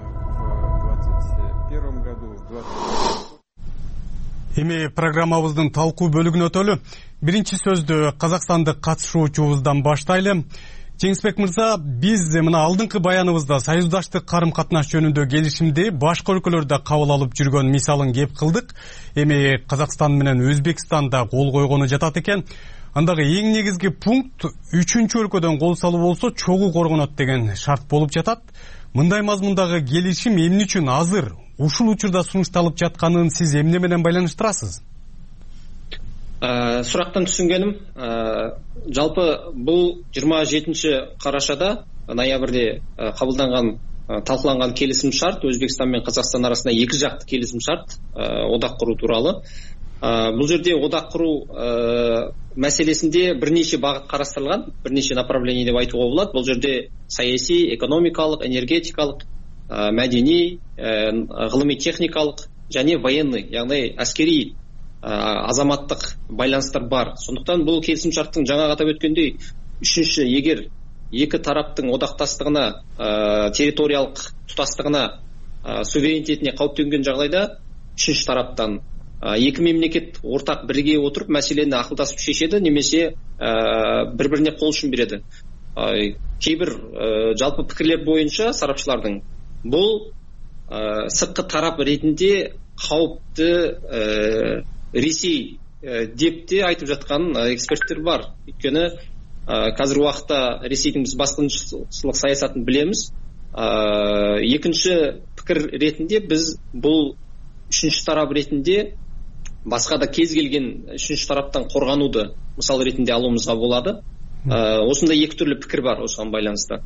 Эми программабыздын талкуу бөлүгүнө өтөлү. Биринчи сөздү казакстандык катышуучубуздан баштайлы. Жеңисбек мырза, биз мына алдыңкы баяныбызда союздаштык карым-катнаш жөнүндө келишимди башка өлкөлөрдө кабыл алып жүргөн мисалын кеп кылдык. Эми Казакстан менен Өзбекстан да кол койгону жатат экен. Андагы эң негизги пункт үчүнчү өлкөдөн кол салуу болсо чогуу коргонот деген шарт болуп жатат. Мындай мазмундагы келишим эмне үчүн азыр ушул учурда сунушталып жатканын сиз эмне менен байланыштырасыз? Сурактан түшүнгөнүм, жалпы бул жыйырма жетинчи карашада ноябрде кабылданган талкууланган келисим шарт Өзбекстан менен Казакстан арасында эки жакты келисим шарт одак куруу тууралуу. Бул жерде одак куруу маселесинде бир нече багыт карастырылган, бир нече направление деп айтууга болот. Бул жерде саясий, экономикалык, энергетикалык, мәдени, гылымый техникалык және военный, яғни әскери азаматтык байланыстар бар. Сондықтан бұл келісім шарттың жаңа атап өткендей, үшінші, егер екі тараптың одақтастығына, территориялық тұтастығына, суверенитетіне қауіп төнген жағдайда, үшінші тараптан екі мемлекет ортақ бірге отырып мәселені ақылдасып шешеді, немесе бір-біріне қол ұшын береді. Кейбір жалпы пікірлер бойынша сарапшылардың бұл сыртқы тарап ретінде қауіпті Ресей деп те айтып жатқан эксперттер бар. Өйткені қазір уақытта Ресейдің біз басқыншылық саясатын білеміз. Екінші пікір ретінде біз бұл үшінші тарап ретінде басқа да кез келген үшінші тараптан қорғануды мысал ретінде алуымызға болады. Осында екі түрлі пікір бар осыған байланысты.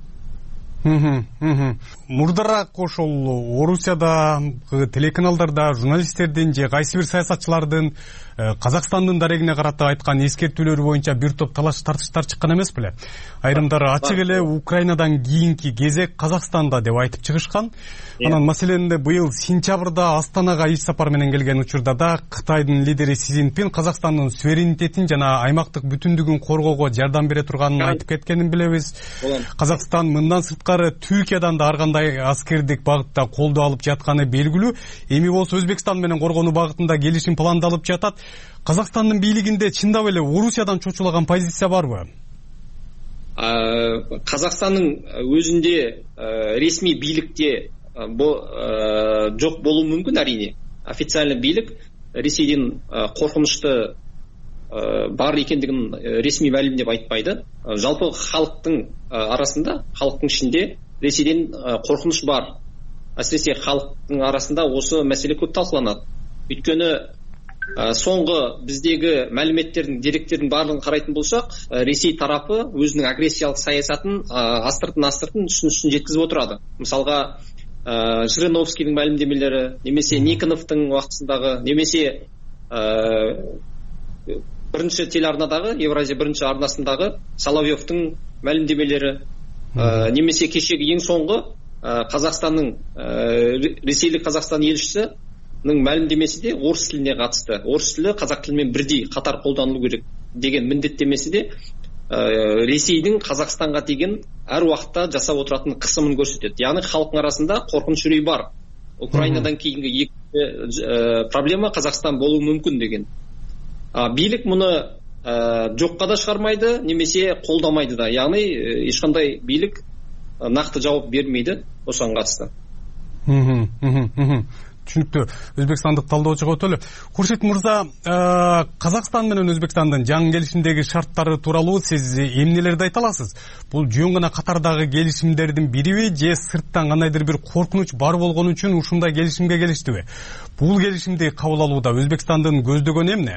Мурдараак ошол Орусияда телеканалдарда журналисттердин же кайсы бир саясатчылардын Казакстандын дарегине карата айткан эскертүүлөрү боюнча бир топ талаш тартыштар чыккан эмес беле? Айрымдары ачык эле Украинадан кийинки кезек Казакстанда деп айтып чыгышкан. Анан маселен быйыл сентябрда Астанага иш сапар менен келген учурда да Кытайдын лидери Си Цзиньпин Казакстандын суверенитетин жана аймактык бүтүндүгүн коргоого жардам бере турганын айтып кеткенин билебиз. Казакстан мындан сырткары Түркиядан да ар кандай аскердик багытта колдоо алып жатканы белгилүү. Эми болсо Өзбекстан менен коргонуу багытында келишим пландалып жатат. Казакстандын бийлигинде чындап эле Орусиядан чочулаган позиция барбы? Казакстандын өзүндө ресми бийликте жок болуу мүмкүн, арине. Официальный бийлик Ресейдин коркунучты бар экендигин ресми мәлімдеп айтпайды. Жалпы халықтың арасында, халықтың ішінде Ресейден қорқыныш бар. әсіресе халықтың арасында осы мәселе көп талқыланады. Өйткені соңғы біздегі мәліметтердің, деректердің барлығын қарайтын болсақ, Ресей тарапы өзінің агрессиялық саясатын астыртын астыртын үстін үстін жеткізіп отырады. Мысалға Жириновскийдің мәлімдемелері, немесе Никоновтың уақытысындағы, немесе бірінші телеарнадағы, Евразия бірінші арнасындағы Соловьевтың мәлімдемелері, немесе кешегі ең соңғы Қазақстанның, ресейлік Қазақстан елшісі мәлімдемесі де орыс тіліне қатысты. Орыс тілі қазақ тілімен бірдей қатар қолданылу керек деген міндеттемесі де Ресейдің Қазақстанға деген әр уақытта жасап отыратын қысымын көрсетеді. Яғни халықтың арасында қорқыныш үрей бар. Украинадан кейінгі екі проблема Қазақстан болуы мүмкін деген. Билік мұны жоққа да шығармайды, немесе қолдамайды да. Яғни ешқандай билік нақты жауап бермейді осыған қатысты. Түшүнүктүү. Өзбекстандык талдоочуга өтөлү. Куршит мырза, Казакстан менен Өзбекстандын жаңы келишимдеги шарттары тууралуу сиз эмнелерди айта аласыз? Бул жөн гана катардагы келишимдердин бириби же сырттан кандайдыр бир коркунуч бар болгон үчүн ушундай келишимге келиштиби? Бул келишимди кабыл алууда Өзбекстандын көздөгөнү эмне?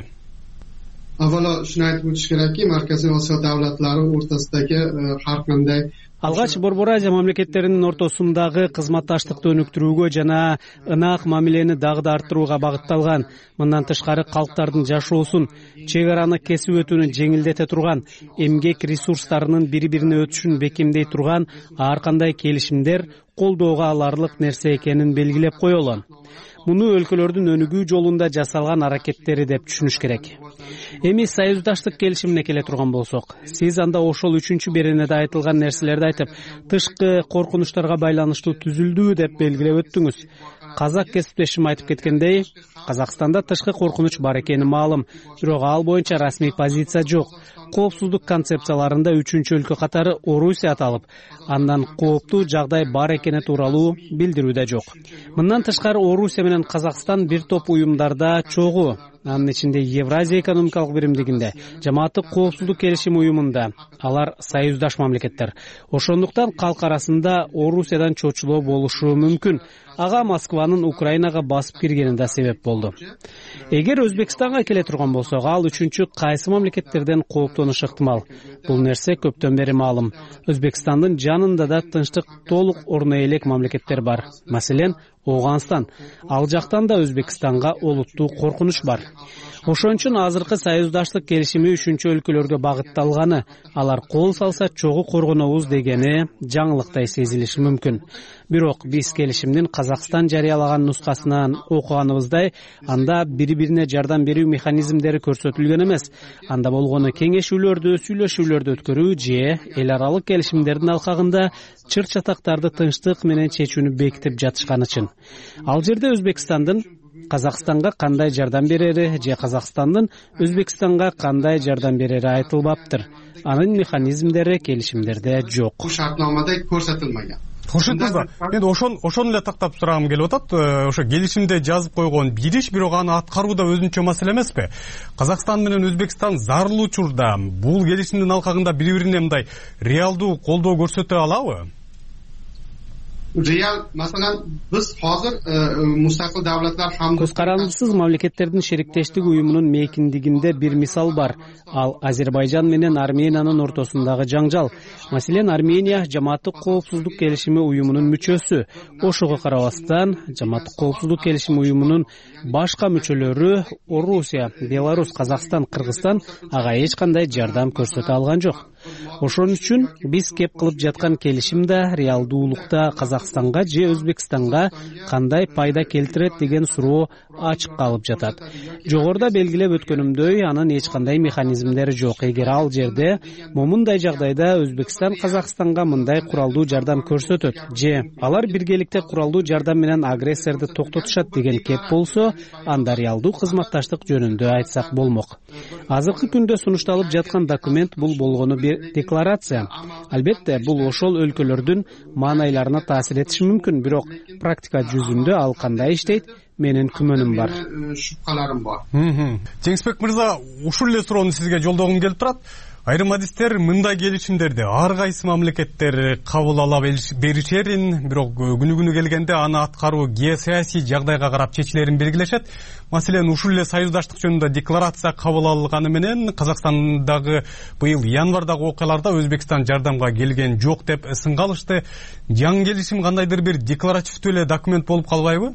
Avvalo shuni aytib o'tish kerakki, Markaziy Osiyo davlatlari o'rtasidagi har qanday алгач Борбор Азия мамлекеттеринин ортосундагы кызматташтыкты өнүктүрүүгө жана ынак мамилени дагы да арттырууга багытталган. Мындан тышкары калктардын жашоосун, чек араны кесип өтүүнү жеңилдете турган, эмгек ресурстарынын бири-бирине өтүшүн бекемдей турган ар кандай келишимдер колдоого аларлык нерсе экенин белгилеп коелу. Муну өлкөлөрдүн өнүгүү жолунда жасалган аракеттери деп түшүнүш керек. Эми союздаштык келишимине келе турган болсок, сиз анда ошол үчүнчү беренеде айтылган нерселерди айтып, тышкы коркунучтарга байланыштуу түзүлдү деп белгилеп өттүңүз. Казак кесиптешим айтып кеткендей, Казакстанда тышкы коркунуч бар экени маалым, бирок ал боюнча расмий позиция жок. Коопсуздук концепцияларында үчүнчү өлкө катары Орусия аталып, андан кооптуу жагдай бар экени тууралуу билдирүүдө жок. Мындан тышкары Орусия менен Казакстан бир топ уюмдарда чогуу, анын ичинде Евразия экономикалык биримдигинде, жамааттык коопсуздук келишим уюмунда. Алар союздаш мамлекеттер. Ошондуктан калк арасында Орусиядан чочулоо болушу мүмкүн. Ага Москванын Украинага басып киргени да себеп болду. Эгер Өзбекстанга келе турган болсок, ал үчүнчү кайсы мамлекеттерден кооптонушу ыктымал? Бул нерсе көптөн бери маалым. Өзбекстандын жанында да тынчтык толук орно элек мамлекеттер бар. Маселен, Оғанстан. Ал жактан да Өзбекстанга олуттуу коркунуч бар. Ошон үчүн азыркы союздаштык келишими үчүнчү өлкөлөргө багытталганы, алар кол салса чогуу коргонобуз дегени жаңылыктай сезилиши мүмкүн. Бирок биз келишимдин Казакстан жарыялаган нускасынан окуганыбыздай, анда бири-бирине жардам берүү механизмдери көрсөтүлгөн эмес. Анда болгону кеңешүүлөрдү, сүйлөшүүлөрдү өткөрүү же эл аралык келишимдердин алкагында чыр чатактарды тынчтык менен чечүүнү бекитип жатышканы чын. Ал жерде Өзбекстандын Казакстанга кандай жардам берери же Казакстандын Өзбекстанга кандай жардам берери айтылбаптыр. Анын механизмдери келишимдерде жок. Бул шартномада көрсөтүлмөгөн. Куршит мырза, мен ошон ошону эле тактап сурагым келип атат. Ошо келишимде жазып койгон бир иш, бирок аны аткарууда өзүнчө маселе эмеспи? Казакстан менен Өзбекстан зарыл учурда бул келишимдин алкагында бири-бирине мындай реалдуу колдоо көрсөтө алабы? Real, masalan, biz hozir mustaqil davlatlar hamda көз карандысыз мамлекеттердин шериктештик уюмунун мейкиндигинде бир мисал бар. Ал Азербайжан менен Армениянын ортосундагы жаңжал. Маселен, Армения жамааттык коопсуздук келишими уюмунун мүчөсү. Ошого карабастан, жамааттык коопсуздук келишими уюмунун башка мүчөлөрү Орусия, Беларусь, Казакстан, Кыргызстан ага эч кандай жардам көрсөтө алган жок. Ошон үчүн биз кеп кылып жаткан келишим да реалдуулукта Казакстанга же Өзбекстанга кандай пайда келтирет деген суроо ачык калып жатат. Жогоруда белгилеп өткөнүмдөй, анын эч кандай механизмдери жок. Эгер ал жерде момундай жагдайда Өзбекстан Казакстанга мындай куралдуу жардам көрсөтөт же алар биргеликте куралдуу жардам менен агрессорду токтотушат деген кеп болсо, анда реалдуу кызматташтык жөнүндө айтсак болмок. Азыркы күндө сунушталып жаткан документ бул болгону бир декларация. Албетте, бул ошол өлкөлөрдүн маанайларына таасир этиши мүмкүн, бирок практика жүзүндө ал кандай иштейт, менин күмөнүм бар. Шубкаларым бар. Жеңисбек мырза, ушул эле суроону сизге жолдогум келип турат. Айрым адистер мындай келишимдерди ар кайсы мамлекеттер кабыл ала беришерин, бирок күнү күнү келгенде аны аткаруу геосаясий жагдайга карап чечилерин белгилешет. Маселен, ушул эле союздаштык жөнүндө декларация кабыл алынганы менен Казакстандагы быйыл январдагы окуяларда Өзбекстан жардамга келген жок деп сынга алышты. Жаңы келишим кандайдыр бир декларативдүү эле документ болуп калбайбы?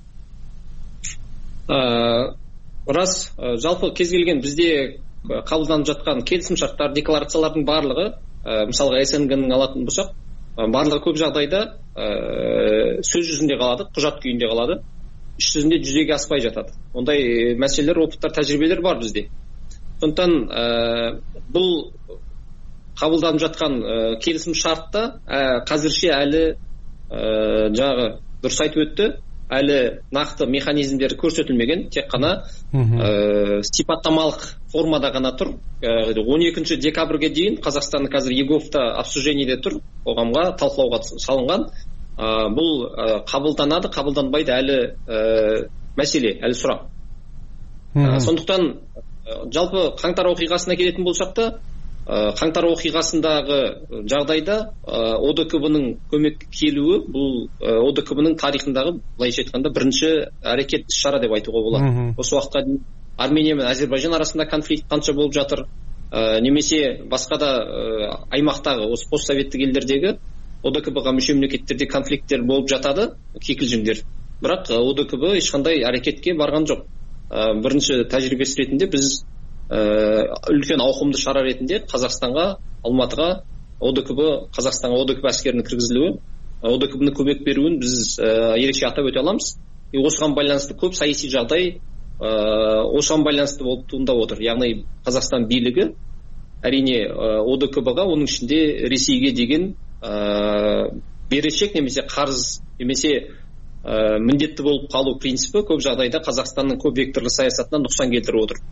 Рас, жалпы кез келген бизде кабылданып жаткан келисим шарттар, декларациялардын барлыгы, мисалга эс эн гэ-ны алатын болсок, барлыгы көп жагдайда сөз жүзүндө калады, кужат күйүндө калады, іс жүзүндө жүзеге аспай жатат. Ондай маселелер, опыттар, тажрыйбелер бар бизде. Сондықтан бул кабылданып жаткан келисим шартта азырча әлі жаңағы дұрыс айтып өтті, әлі нақты механизмдер көрсөтүлмеген, тек қана сипаттамалык формада гана тур. он экинчи декабрга дейин Казакстан қазір ЕГОВта обсуждениеде тур, коғамга талкуулауга салынган. Бул кабылданады, кабылданбайды әлі маселе, әлі сурак. Сондықтан жалпы каңтар окуйгасына келетін болсак та, каңтар окуйгасындагы жагдайда о дэ ка бэ-нын көмөк келүүі бул о дэ ка бэ-нын тарихындагы, былайча айтканда, биринчи аракет иш-чара деп айтууга болот. Осы убакытка дейин Армения менен Азербайжан арасында конфликт канча болуп жатыр, немесе баска да аймактагы, осы постсоветтик элдердеги о дэ ка бэ-га мүчө мемлекеттерде конфликттер болуп жатады, кикилжиңдер. Бирок о дэ ка бэ эч кандай аракетке барган жок. Биринчи тажрыйбеси ретинде биз үлкен ауқымды шара ретінде Қазақстанға, Алматыға о дэ ка бэ, Қазақстанға о дэ ка бэ әскерінің кіргізілуі, о дэ ка бэ-нің көмек беруін біз ерекше атап өте аламыз. Осыған байланысты көп саяси жағдай осыған байланысты болып туындап отыр. Яғни Қазақстан билігі әрине о дэ ка бэ-га, оның ішінде Ресейге деген берешек немесе қарыз немесе міндетті болып қалу принципі көп жағдайда Қазақстанның көп векторлы саясатына нұқсан келтіріп отыр.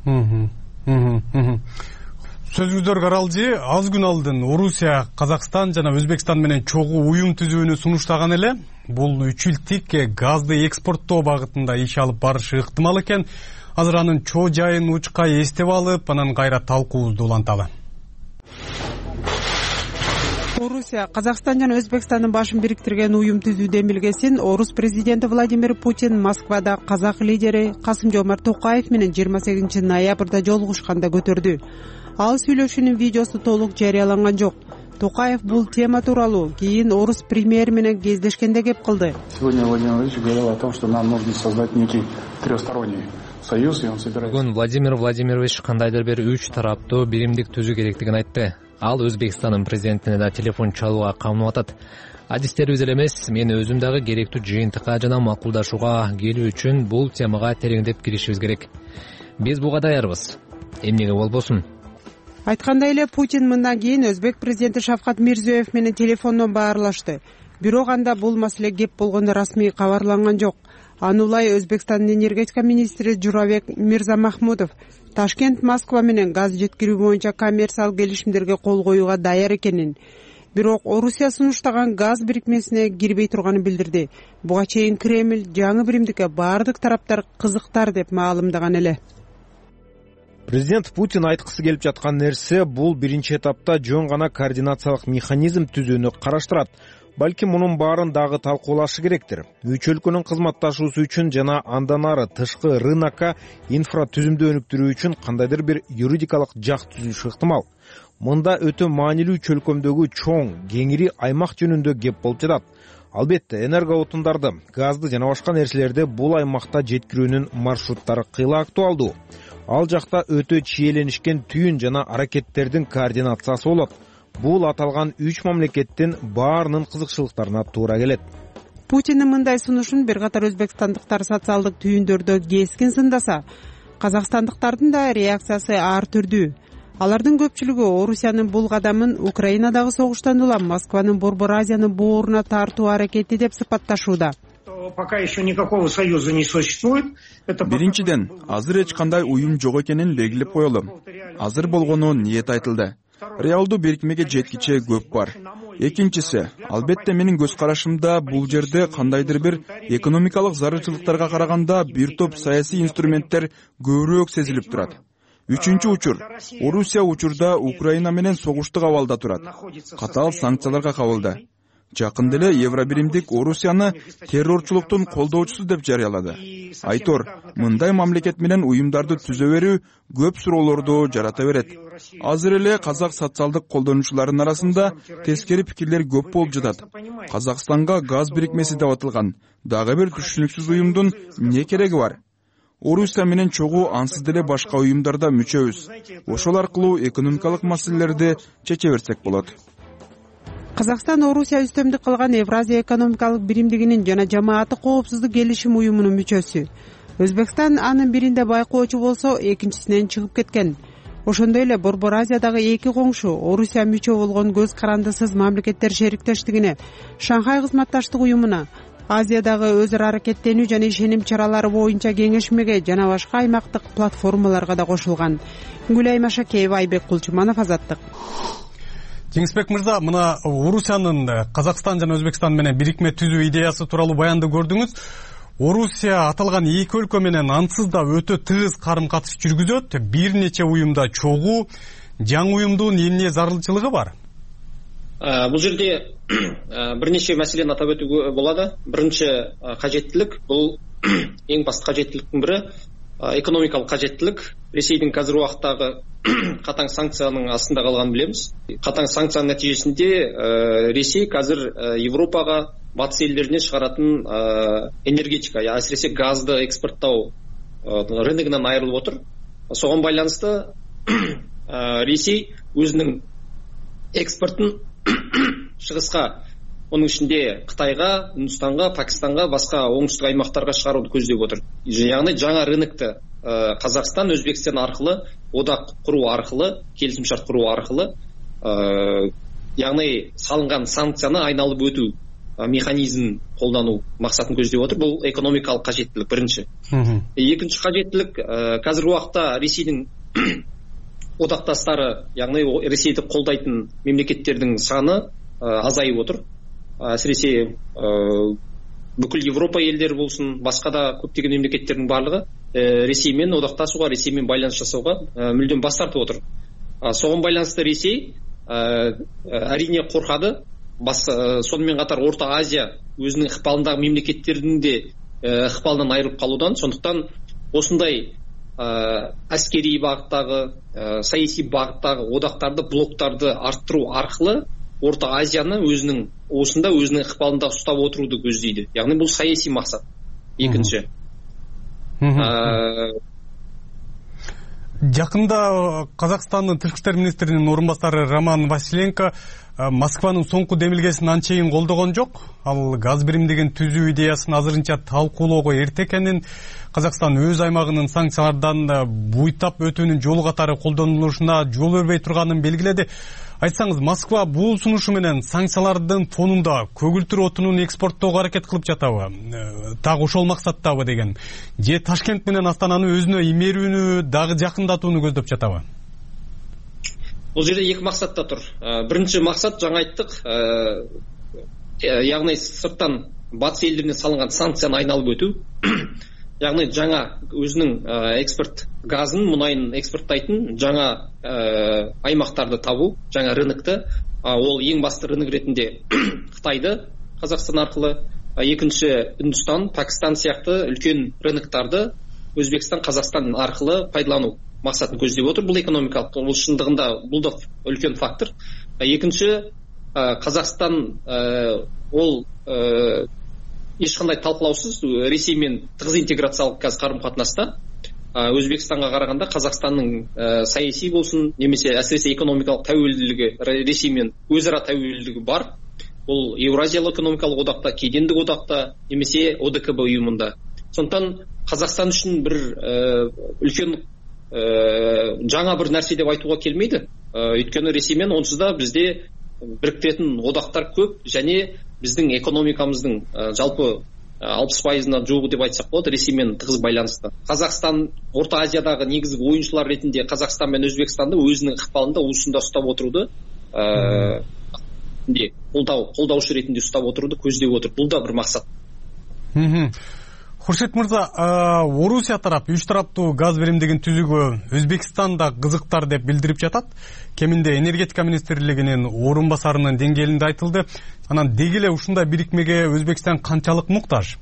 Сөзүңүздөр каралжы, аз күн алдын Орусия, Казакстан жана Өзбекстан менен чогуу уюм түзүүнү сунуштаган эле. Бул үч эл тик газды экспорттоо багытында иш алып барышы ыктымал экен. Азыр анын чоо жайын учка эстеп алып, анан кайра талкуубузду уланталы. Орусия, Казакстан жана Өзбекстандын башын бириктирген уюм түзүү демилгесин Орус президенти Владимир Путин Москвада казак лидери Касым-Жомарт Токаев менен жыйырма сегизинчи ноябрда жолугушканда көтөрдү. Ал сүйлөшүүнүн видеосу толук жарыяланган жок. Токаев бул тема тууралуу кийин орус премьери менен кездешкенде кеп кылды. Сегодня Владимир Владимирович говорил о том, что нам нужно создать некий трехсторонний союз, и он собирается. Бүгүн Владимир Владимирович кандайдыр бир үч тараптуу биримдик түзүү керектигин айтты. Ал Өзбекстандын президентине да телефон чалууга камынып атат. Адистерибиз эле эмес, мен өзүм дагы керектүү жыйынтыкка жана макулдашууга келүү үчүн бул темага тереңдеп киришибиз керек. Биз буга даярбыз. Эмнеге болбосун? Айткандай эле Путин мындан кийин Өзбек президенти Шавкат Мирзиёев менен телефондон баарлашты. Бирок анда бул маселе кеп болгону расмий кабарланган жок. Анулай Өзбекстандын энергетика министри Журабек Мирзамахмудов Ташкент, Москва менен газ жеткирүү боюнча коммерциялык келишимдерге кол коюуга даяр экенин, бирок Орусия сунуштаган газ бирикмесине кирбей турганын билдирди. Буга чейин Кремль жаңы биримдикке бардык тараптар кызыктар деп маалымдаган эле. Президент Путин айткысы келип жаткан нерсе бул биринчи этапта жөн гана координациялык механизм түзүүнү караштырат. Балким мунун баарын дагы талкуулашы керектир. Үч өлкөнүн кызматташуусу үчүн жана андан ары тышкы рынокко инфра түзүмдү өнүктүрүү үчүн кандайдыр бир юридикалык жак түзүлүшү ыктымал. Мында өтө маанилүү үч өлкөмдөгү чоң, кеңири аймак жөнүндө кеп болуп жатат. Албетте, энерго отундарды, газды жана башка нерселерди бул аймакта жеткирүүнүн маршруттары кыйла актуалдуу. Ал жакта өтө чиеленишкен түйүн жана аракеттердин координациясы болот. Бул аталган үч мамлекеттин баарынын кызыкчылыктарына туура келет. Путиндин мындай сунушун бир катар өзбекстандыктар социалдык түйүндөрдө кескин сындаса, казакстандыктардын да реакциясы ар түрдүү. Алардын көпчүлүгү Орусиянын бул кадамын Украинадагы согуштан улам Москванын Борбор Азиянын бооруна тартуу аракети деп сыпатташууда. Пока еще никакого союза не существует. Биринчиден, азыр эч кандай уюм жок экенин белгилеп коелу. Азыр болгону ниет айтылды. Реалдуу бирикмеге жеткиче көп бар. Экинчиси, албетте менин көз карашымда бул жерде кандайдыр бир экономикалык зарылчылыктарга караганда бир топ саясий инструменттер көбүрөөк сезилип турат. үчүнчү учур. Орусия учурда Украина менен согуштук абалда турат. Катаал санкцияларга кабылды. Жакында эле Евробиримдик Орусияны террорчулуктун колдоочусу деп жарыялады. Айтор, мындай мамлекет менен уюмдарды түзө берүү көп суроолорду жарата берет. Азыр эле казак социалдык колдонуучуларынын арасында тескери пикирлер көп болуп жатат. Казакстанга газ бирикмеси деп аталган дагы бир түшүнүксүз уюмдун эмне кереги бар? Орусия менен чогуу ансыз деле башка уюмдарда мүчөбүз. Ошол аркылуу экономикалык маселелерди чече берсек болот. Казакстан Орусия үстөмдүк кылган Евразия экономикалык биримдигинин жана жамааттык коопсуздук келишим уюмунун мүчөсү. Өзбекстан анын биринде байкоочу болсо, экинчисинен чыгып кеткен. Ошондой эле Борбор Азиядагы эки коңшу Орусия мүчө болгон көз карандысыз мамлекеттер шериктештигине, Шанхай кызматташтык уюмуна, Азиядагы өз ара аракеттенүү жана ишеним чаралары боюнча кеңешмеге жана башка аймактык платформаларга да кошулган. Гүлай Машакеева, Айбек Кулчуманов, Азаттык. Жеңисбек мырза, мына Орусиянын Казакстан жана Өзбекстан менен бирикме түзүү идеясы тууралуу баянды көрдүңүз. Орусия аталган эки өлкө менен ансыз да өтө тыгыз карым-катыш жүргүзөт. Бир нече уюмда чогуу, жаңы уюмдун эмне зарылчылыгы бар? Бул жерде бир нече маселени атап өтүүгө болот. Биринчи кажеттилик, бул эң башкы кажеттиликтин бири экономикалык кажеттилик. Ресейдин азыр убактагы катаң санкциянын астында калганын билебиз. Катаң санкциянын нәтижесинде Ресей азыр Европага, батыс элдерине чыгаратын энергетика, асиресе газды экспорттоо рыногунан айрылып отур. Согон байланышты Ресей өзүнүн экспортун чыгыска, onun ичинде Кытайга, Үндүстанга, Пакистанга, башка оңтүстүк аймактарга чыгарууну көздөп отур. Яғни жаңа рынокты Казакстан, Өзбекстан аркылы, одак куруу аркылы, келисим шарт куруу аркылы, яғни салынган санкцияны айналып өтүү механизмин колдонуу максатын көздөп отур. Бул экономикалык кажеттилик биринчи. Экинчи кажеттилик, азыр убакта Ресейдин одакташтары, яғни Ресейди колдайтын мемлекеттердин саны азайып отур. Әсіресе бүкіл Европа елдері болсын, басқа да көптеген мемлекеттердің барлығы Ресеймен одақтасуға, Ресеймен байланыс жасауға мүлдем бас тартып отыр. Соған байланысты Ресей әрине қорқады. Сонымен қатар Орта Азия өзінің ықпалындағы мемлекеттердің де ықпалынан айырылып қалудан, сондықтан осындай әскери бағыттағы, саяси бағыттағы одақтарды, блоктарды арттыру арқылы Орта Азияны өзінің осында өзінің ықпалында ұстап отыруды көздейді. Яғни бұл саяси мақсат. Екінші. Жақында Қазақстанның Тышкы иштер министринин орынбасары Роман Василенко Москванын соңку демилгесин анчейин колдогон жок. Ал газ биримдигин түзүү идеясын азырынча талкуулоого эрте экенин, Казакстан өз аймагынын санкциялардан буйтап өтүүнүн жолу катары колдонулушуна жол бербей турганын белгиледи. Айтсаңыз, Москва бул сунушу менен санкциялардын фонунда көгүлтүр отунун экспорттоого аракет кылып жатабы? Так ошол максаттабы деген. Же Ташкент менен Астананы өзүнө имерүүнү дагы жакындатууну көздөп жатабы? Бул жерде эки максатта тур. Биринчи максат жаңа айттык, яғни сырттан батыс элдерине салынган санкцияны айналып өтүү. Яғни жаңа өзінің экспорт газын, мұнайын экспорттайтын жаңа аймақтарды табу, жаңа рынокты. Ол ең басты рынок ретінде Қытайды, Қазақстан арқылы, екінші Үндістан, Пакистан сияқты үлкен рыноктарды Өзбекстан, Қазақстан арқылы пайдалану мақсатын көздеп отыр. Бұл экономикалық, бұл шындығында бұл да үлкен фактор. Екінші, Қазақстан ол ешқандай талқылаусыз Ресеймен тығыз интеграциялық қазір қарым-қатынаста. Өзбекстанға қарағанда Қазақстанның саяси болсын, немесе әсіресе экономикалық тәуелділігі Ресеймен өзара тәуелділігі бар. Ол Еуразиялық экономикалық одақта, кедендік одақта, немесе о дэ ка бэ ұйымында. Сондықтан Қазақстан үшін бір үлкен жаңа бір нәрсе деп айтуға келмейді. Өйткені Ресеймен онсыз да бізде біріктіретін одақтар көп, және біздің экономикамыздың жалпы алпыс пайызына жуығы деп айтсақ болады Ресеймен тығыз байланысты. Қазақстан Орта Азиядағы негізгі ойыншылар ретінде Қазақстан мен Өзбекстанды өзінің ықпалында уысында ұстап отыруды, қолдаушы ретінде ұстап отыруды көздеп отыр. Бұл да бір мақсат. Хуршит мырза, Орусия тарап үч тараптуу газ беримдигин түзүүгө Өзбекстан да кызыктар деп билдирип жатат. Кеминде энергетика министрлигинин орун басарынын деңгээлинде айтылды. Анан деги эле ушундай бирикмеге Өзбекстан канчалык муктаж?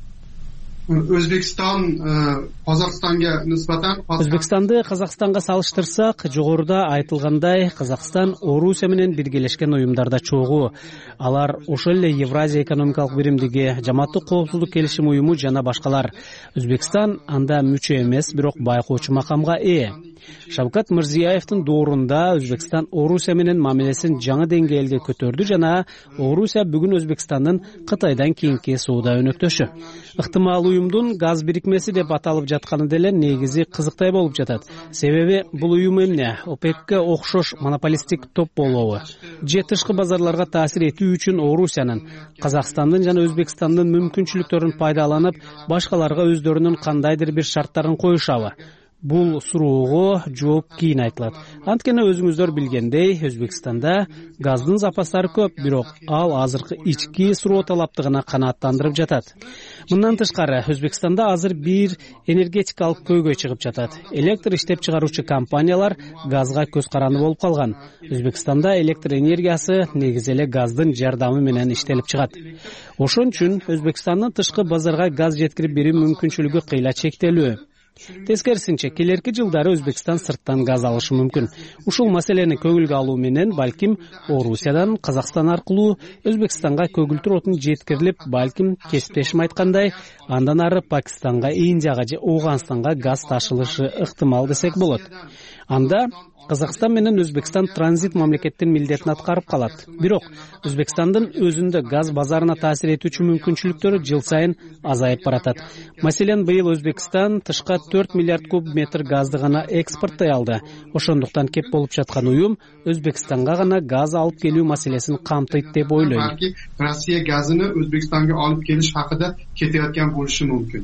Өзбекстан Казакстанга нисбатан Өзбекстанды Казакстанга салыштырсак, жогоруда айтылгандай, Казакстан Орусия менен биргелешкен уюмдарда чогуу. Алар ошол эле Евразия экономикалык биримдиги, Жамааттык коопсуздук келишим уюму жана башкалар. Өзбекстан анда мүчө эмес, бирок байкоочу макамга ээ. Шавкат Мирзиёевдин доорунда Өзбекстан Орусия менен мамилесин жаңы деңгээлге көтөрдү жана Орусия бүгүн Өзбекстандын Кытайдан кийинки соода өнөктөшү. Ыктымал уюмдун газ бирикмеси деп аталып жатканы деле негизи кызыктай болуп жатат. Себеби бул уюм эмне? ОПЕКке окшош монополисттик топ болобу? Же тышкы базарларга таасир этүү үчүн Орусиянын, Казакстандын жана Өзбекстандын мүмкүнчүлүктөрүн пайдаланып, башкаларга өздөрүнүн кандайдыр бир шарттарын коюшабы? Бул суроого жооп кийин айтылат. Анткени өзүңүздөр билгендей, Өзбекстанда газдын запастары көп, бирок ал азыркы ички суроо талаптыгына канааттандырып жатат. Мындан тышкары, Өзбекстанда азыр бир энергетикалык көйгөй чыгып жатат. Электр иштеп чыгаруучу компаниялар газга көз каранды болуп калган. Өзбекстанда электр энергиясы негизи эле газдын жардамы менен иштелип чыгат. Ошон үчүн Өзбекстандын тышкы базарга газ жеткирип берүү мүмкүнчүлүгү кыйла чектелүү. Тескерисинче, келерки жылдары Өзбекстан сырттан газ алышы мүмкүн. Ушул маселени көңүлгө алуу менен балким Орусиядан Казакстан аркылуу Өзбекстанга көгүлтүр отун жеткирилип, балким кесиптешим айткандай, андан ары Пакистанга, Индияга же Ооганстанга газ ташылышы ыктымал десек болот. Анда Казакстан менен Өзбекстан транзит мамлекеттин милдетин аткарып калат. Бирок Өзбекстандын өзүндө газ базарына таасир этүүчү мүмкүнчүлүктөрү жыл сайын азайып баратат. Маселен, быйыл Өзбекстан тышка төрт миллиард куб метр газды гана экспорттой алды. Ошондуктан кеп болуп жаткан уюм Өзбекстанга гана газ алып келүү маселесин камтыйт деп ойлойм. Балки Россия газыны Өзбекстанга алып келиш хакында кетип болушу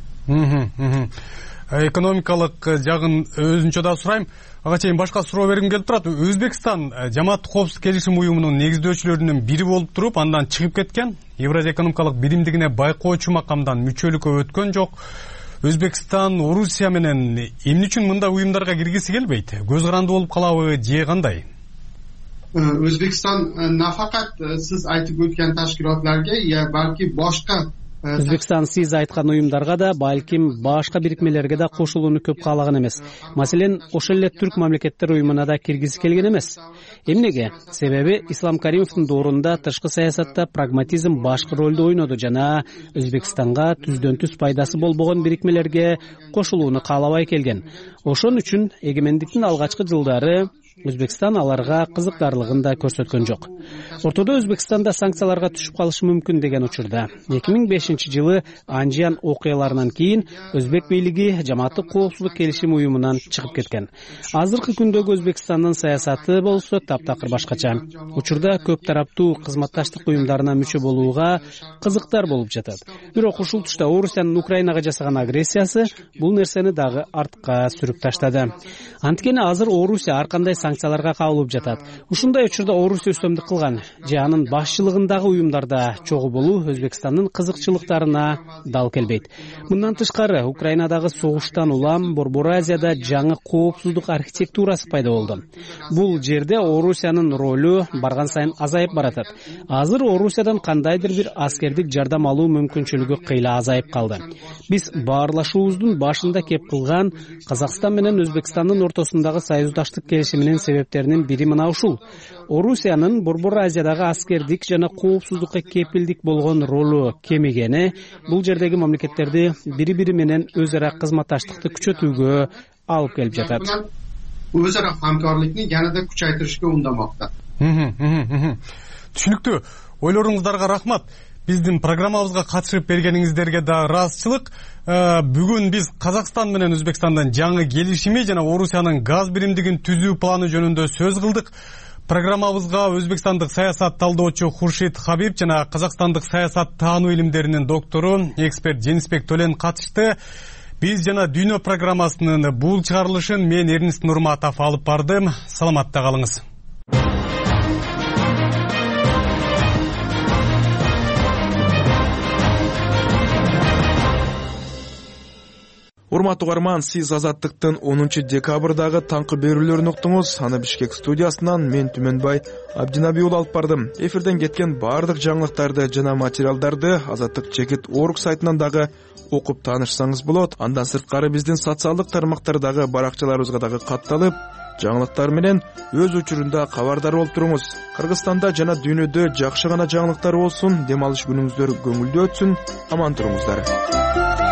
мүмкүн. Экономикалык жагын өзүнчө да сурайм. Ага чейин башка суроо бергим келип турат. Өзбекстан Жамааттык коопсуздук келишим уюмунун негиздөөчүлөрүнүн бири болуп туруп, андан чыгып кеткен. Евразия экономикалык биримдигине байкоочу макамдан мүчөлүккө өткөн жок. Өзбекстан Орусия менен эмне үчүн мындай уюмдарга киргиси келбейт? Көз каранды болуп калабы же кандай? Өзбекстан нафакат сиз айтып өткөн ташкилотларга, я балки башка Өзбекстан сиз айткан уюмдарга да, балким башка бирикмелерге да кошулууну көп каалаган эмес. Маселен, ошол эле түрк мамлекеттер уюмуна да киргизи келген эмес. Эмнеге? Себеби Ислам Каримовдун доорунда тышкы саясатта прагматизм башкы ролду ойноду жана Өзбекстанга түздөн түз пайдасы болбогон бирикмелерге кошулууну каалабай келген. Ошон үчүн эгемендиктин алгачкы жылдары Өзбекстан аларга кызыктарлыгын да көрсөткөн жок. Ортодо Өзбекстанда санкцияларга түшүп калышы мүмкүн деген учурда эки миң бешинчи жылы Анжиян окуяларынан кийин Өзбек бийлиги Жамааттык коопсуздук келишим уюмунан чыгып кеткен. Азыркы күндөгү Өзбекстандын саясаты болсо таптакыр башкача. Учурда көп тараптуу кызматташтык уюмдарына мүчө болууга кызыктар болуп жатат. Бирок ушул тушта Орусиянын Украинага жасаган агрессиясы бул нерсени дагы артка сүрүп таштады. Анткени азыр Орусия ар кандай санкцияларга кабылып жатат. Ушундай учурда Орусия үстөмдүк кылган же анын башчылыгындагы уюмдарда чогуу болуу Өзбекстандын кызыкчылыктарына дал келбейт. Мындан тышкары, Украинадагы согуштан улам Борбор Азияда жаңы коопсуздук архитектурасы пайда болду. Бул жерде Орусиянын ролу барган сайын азайып баратат. Азыр Орусиядан кандайдыр бир аскердик жардам алуу мүмкүнчүлүгү кыйла азайып калды. Биз баарлашуубуздун башында кеп кылган Казакстан менен Өзбекстандын ортосундагы союздаштык келишиминин себептеринин бири мына ушул. Орусиянын Борбор Азиядагы аскердик жана коопсуздукка кепилдик болгон ролу кемигени бул жердеги мамлекеттерди бири-бири менен өз ара кызматташтыкты күчөтүүгө алып келип жатат. Өз ара хамкарлыкны yanada күчөйтүрүшкө ундамакта. Түшүнүктүү. Ойлоруңуздарга рахмат. Биздин программабызга катышып бергениңиздерге да ыраазычылык. Бүгүн биз Казакстан менен Өзбекстандын жаңы келишими жана Орусиянын газ биримдигин түзүү планы жөнүндө сөз кылдык. Программабызга Өзбекстандык саясат талдоочу Хуршит Хабиб жана Казакстандык саясат таануу илимдеринин доктору, эксперт Женисбек Төлен катышты. Биз жана Дүйнө программасынын бул чыгарылышын мен Эрнест Нурматов алып бардым. Саламатта калыңыз. урматтуу угарман, сиз Азаттыктын онунчу декабрдагы таңкы берүүлөрүн уктуңуз. Аны Бишкек студиясынан мен Түмөнбай Абдинаби уулу алып бардым. Эфирден кеткен баардык жаңылыктарды жана материалдарды Азаттык чекит орг сайтынан дагы окуп таанышсаңыз болот. Андан сырткары биздин социалдык тармактардагы баракчаларыбызга дагы катталып, жаңылыктар менен өз учурунда кабардар болуп туруңуз. Кыргызстанда жана дүйнөдө жакшы гана жаңылыктар болсун, дем алыш күнүңүздөр көңүлдүү өтсүн, аман туруңуздар.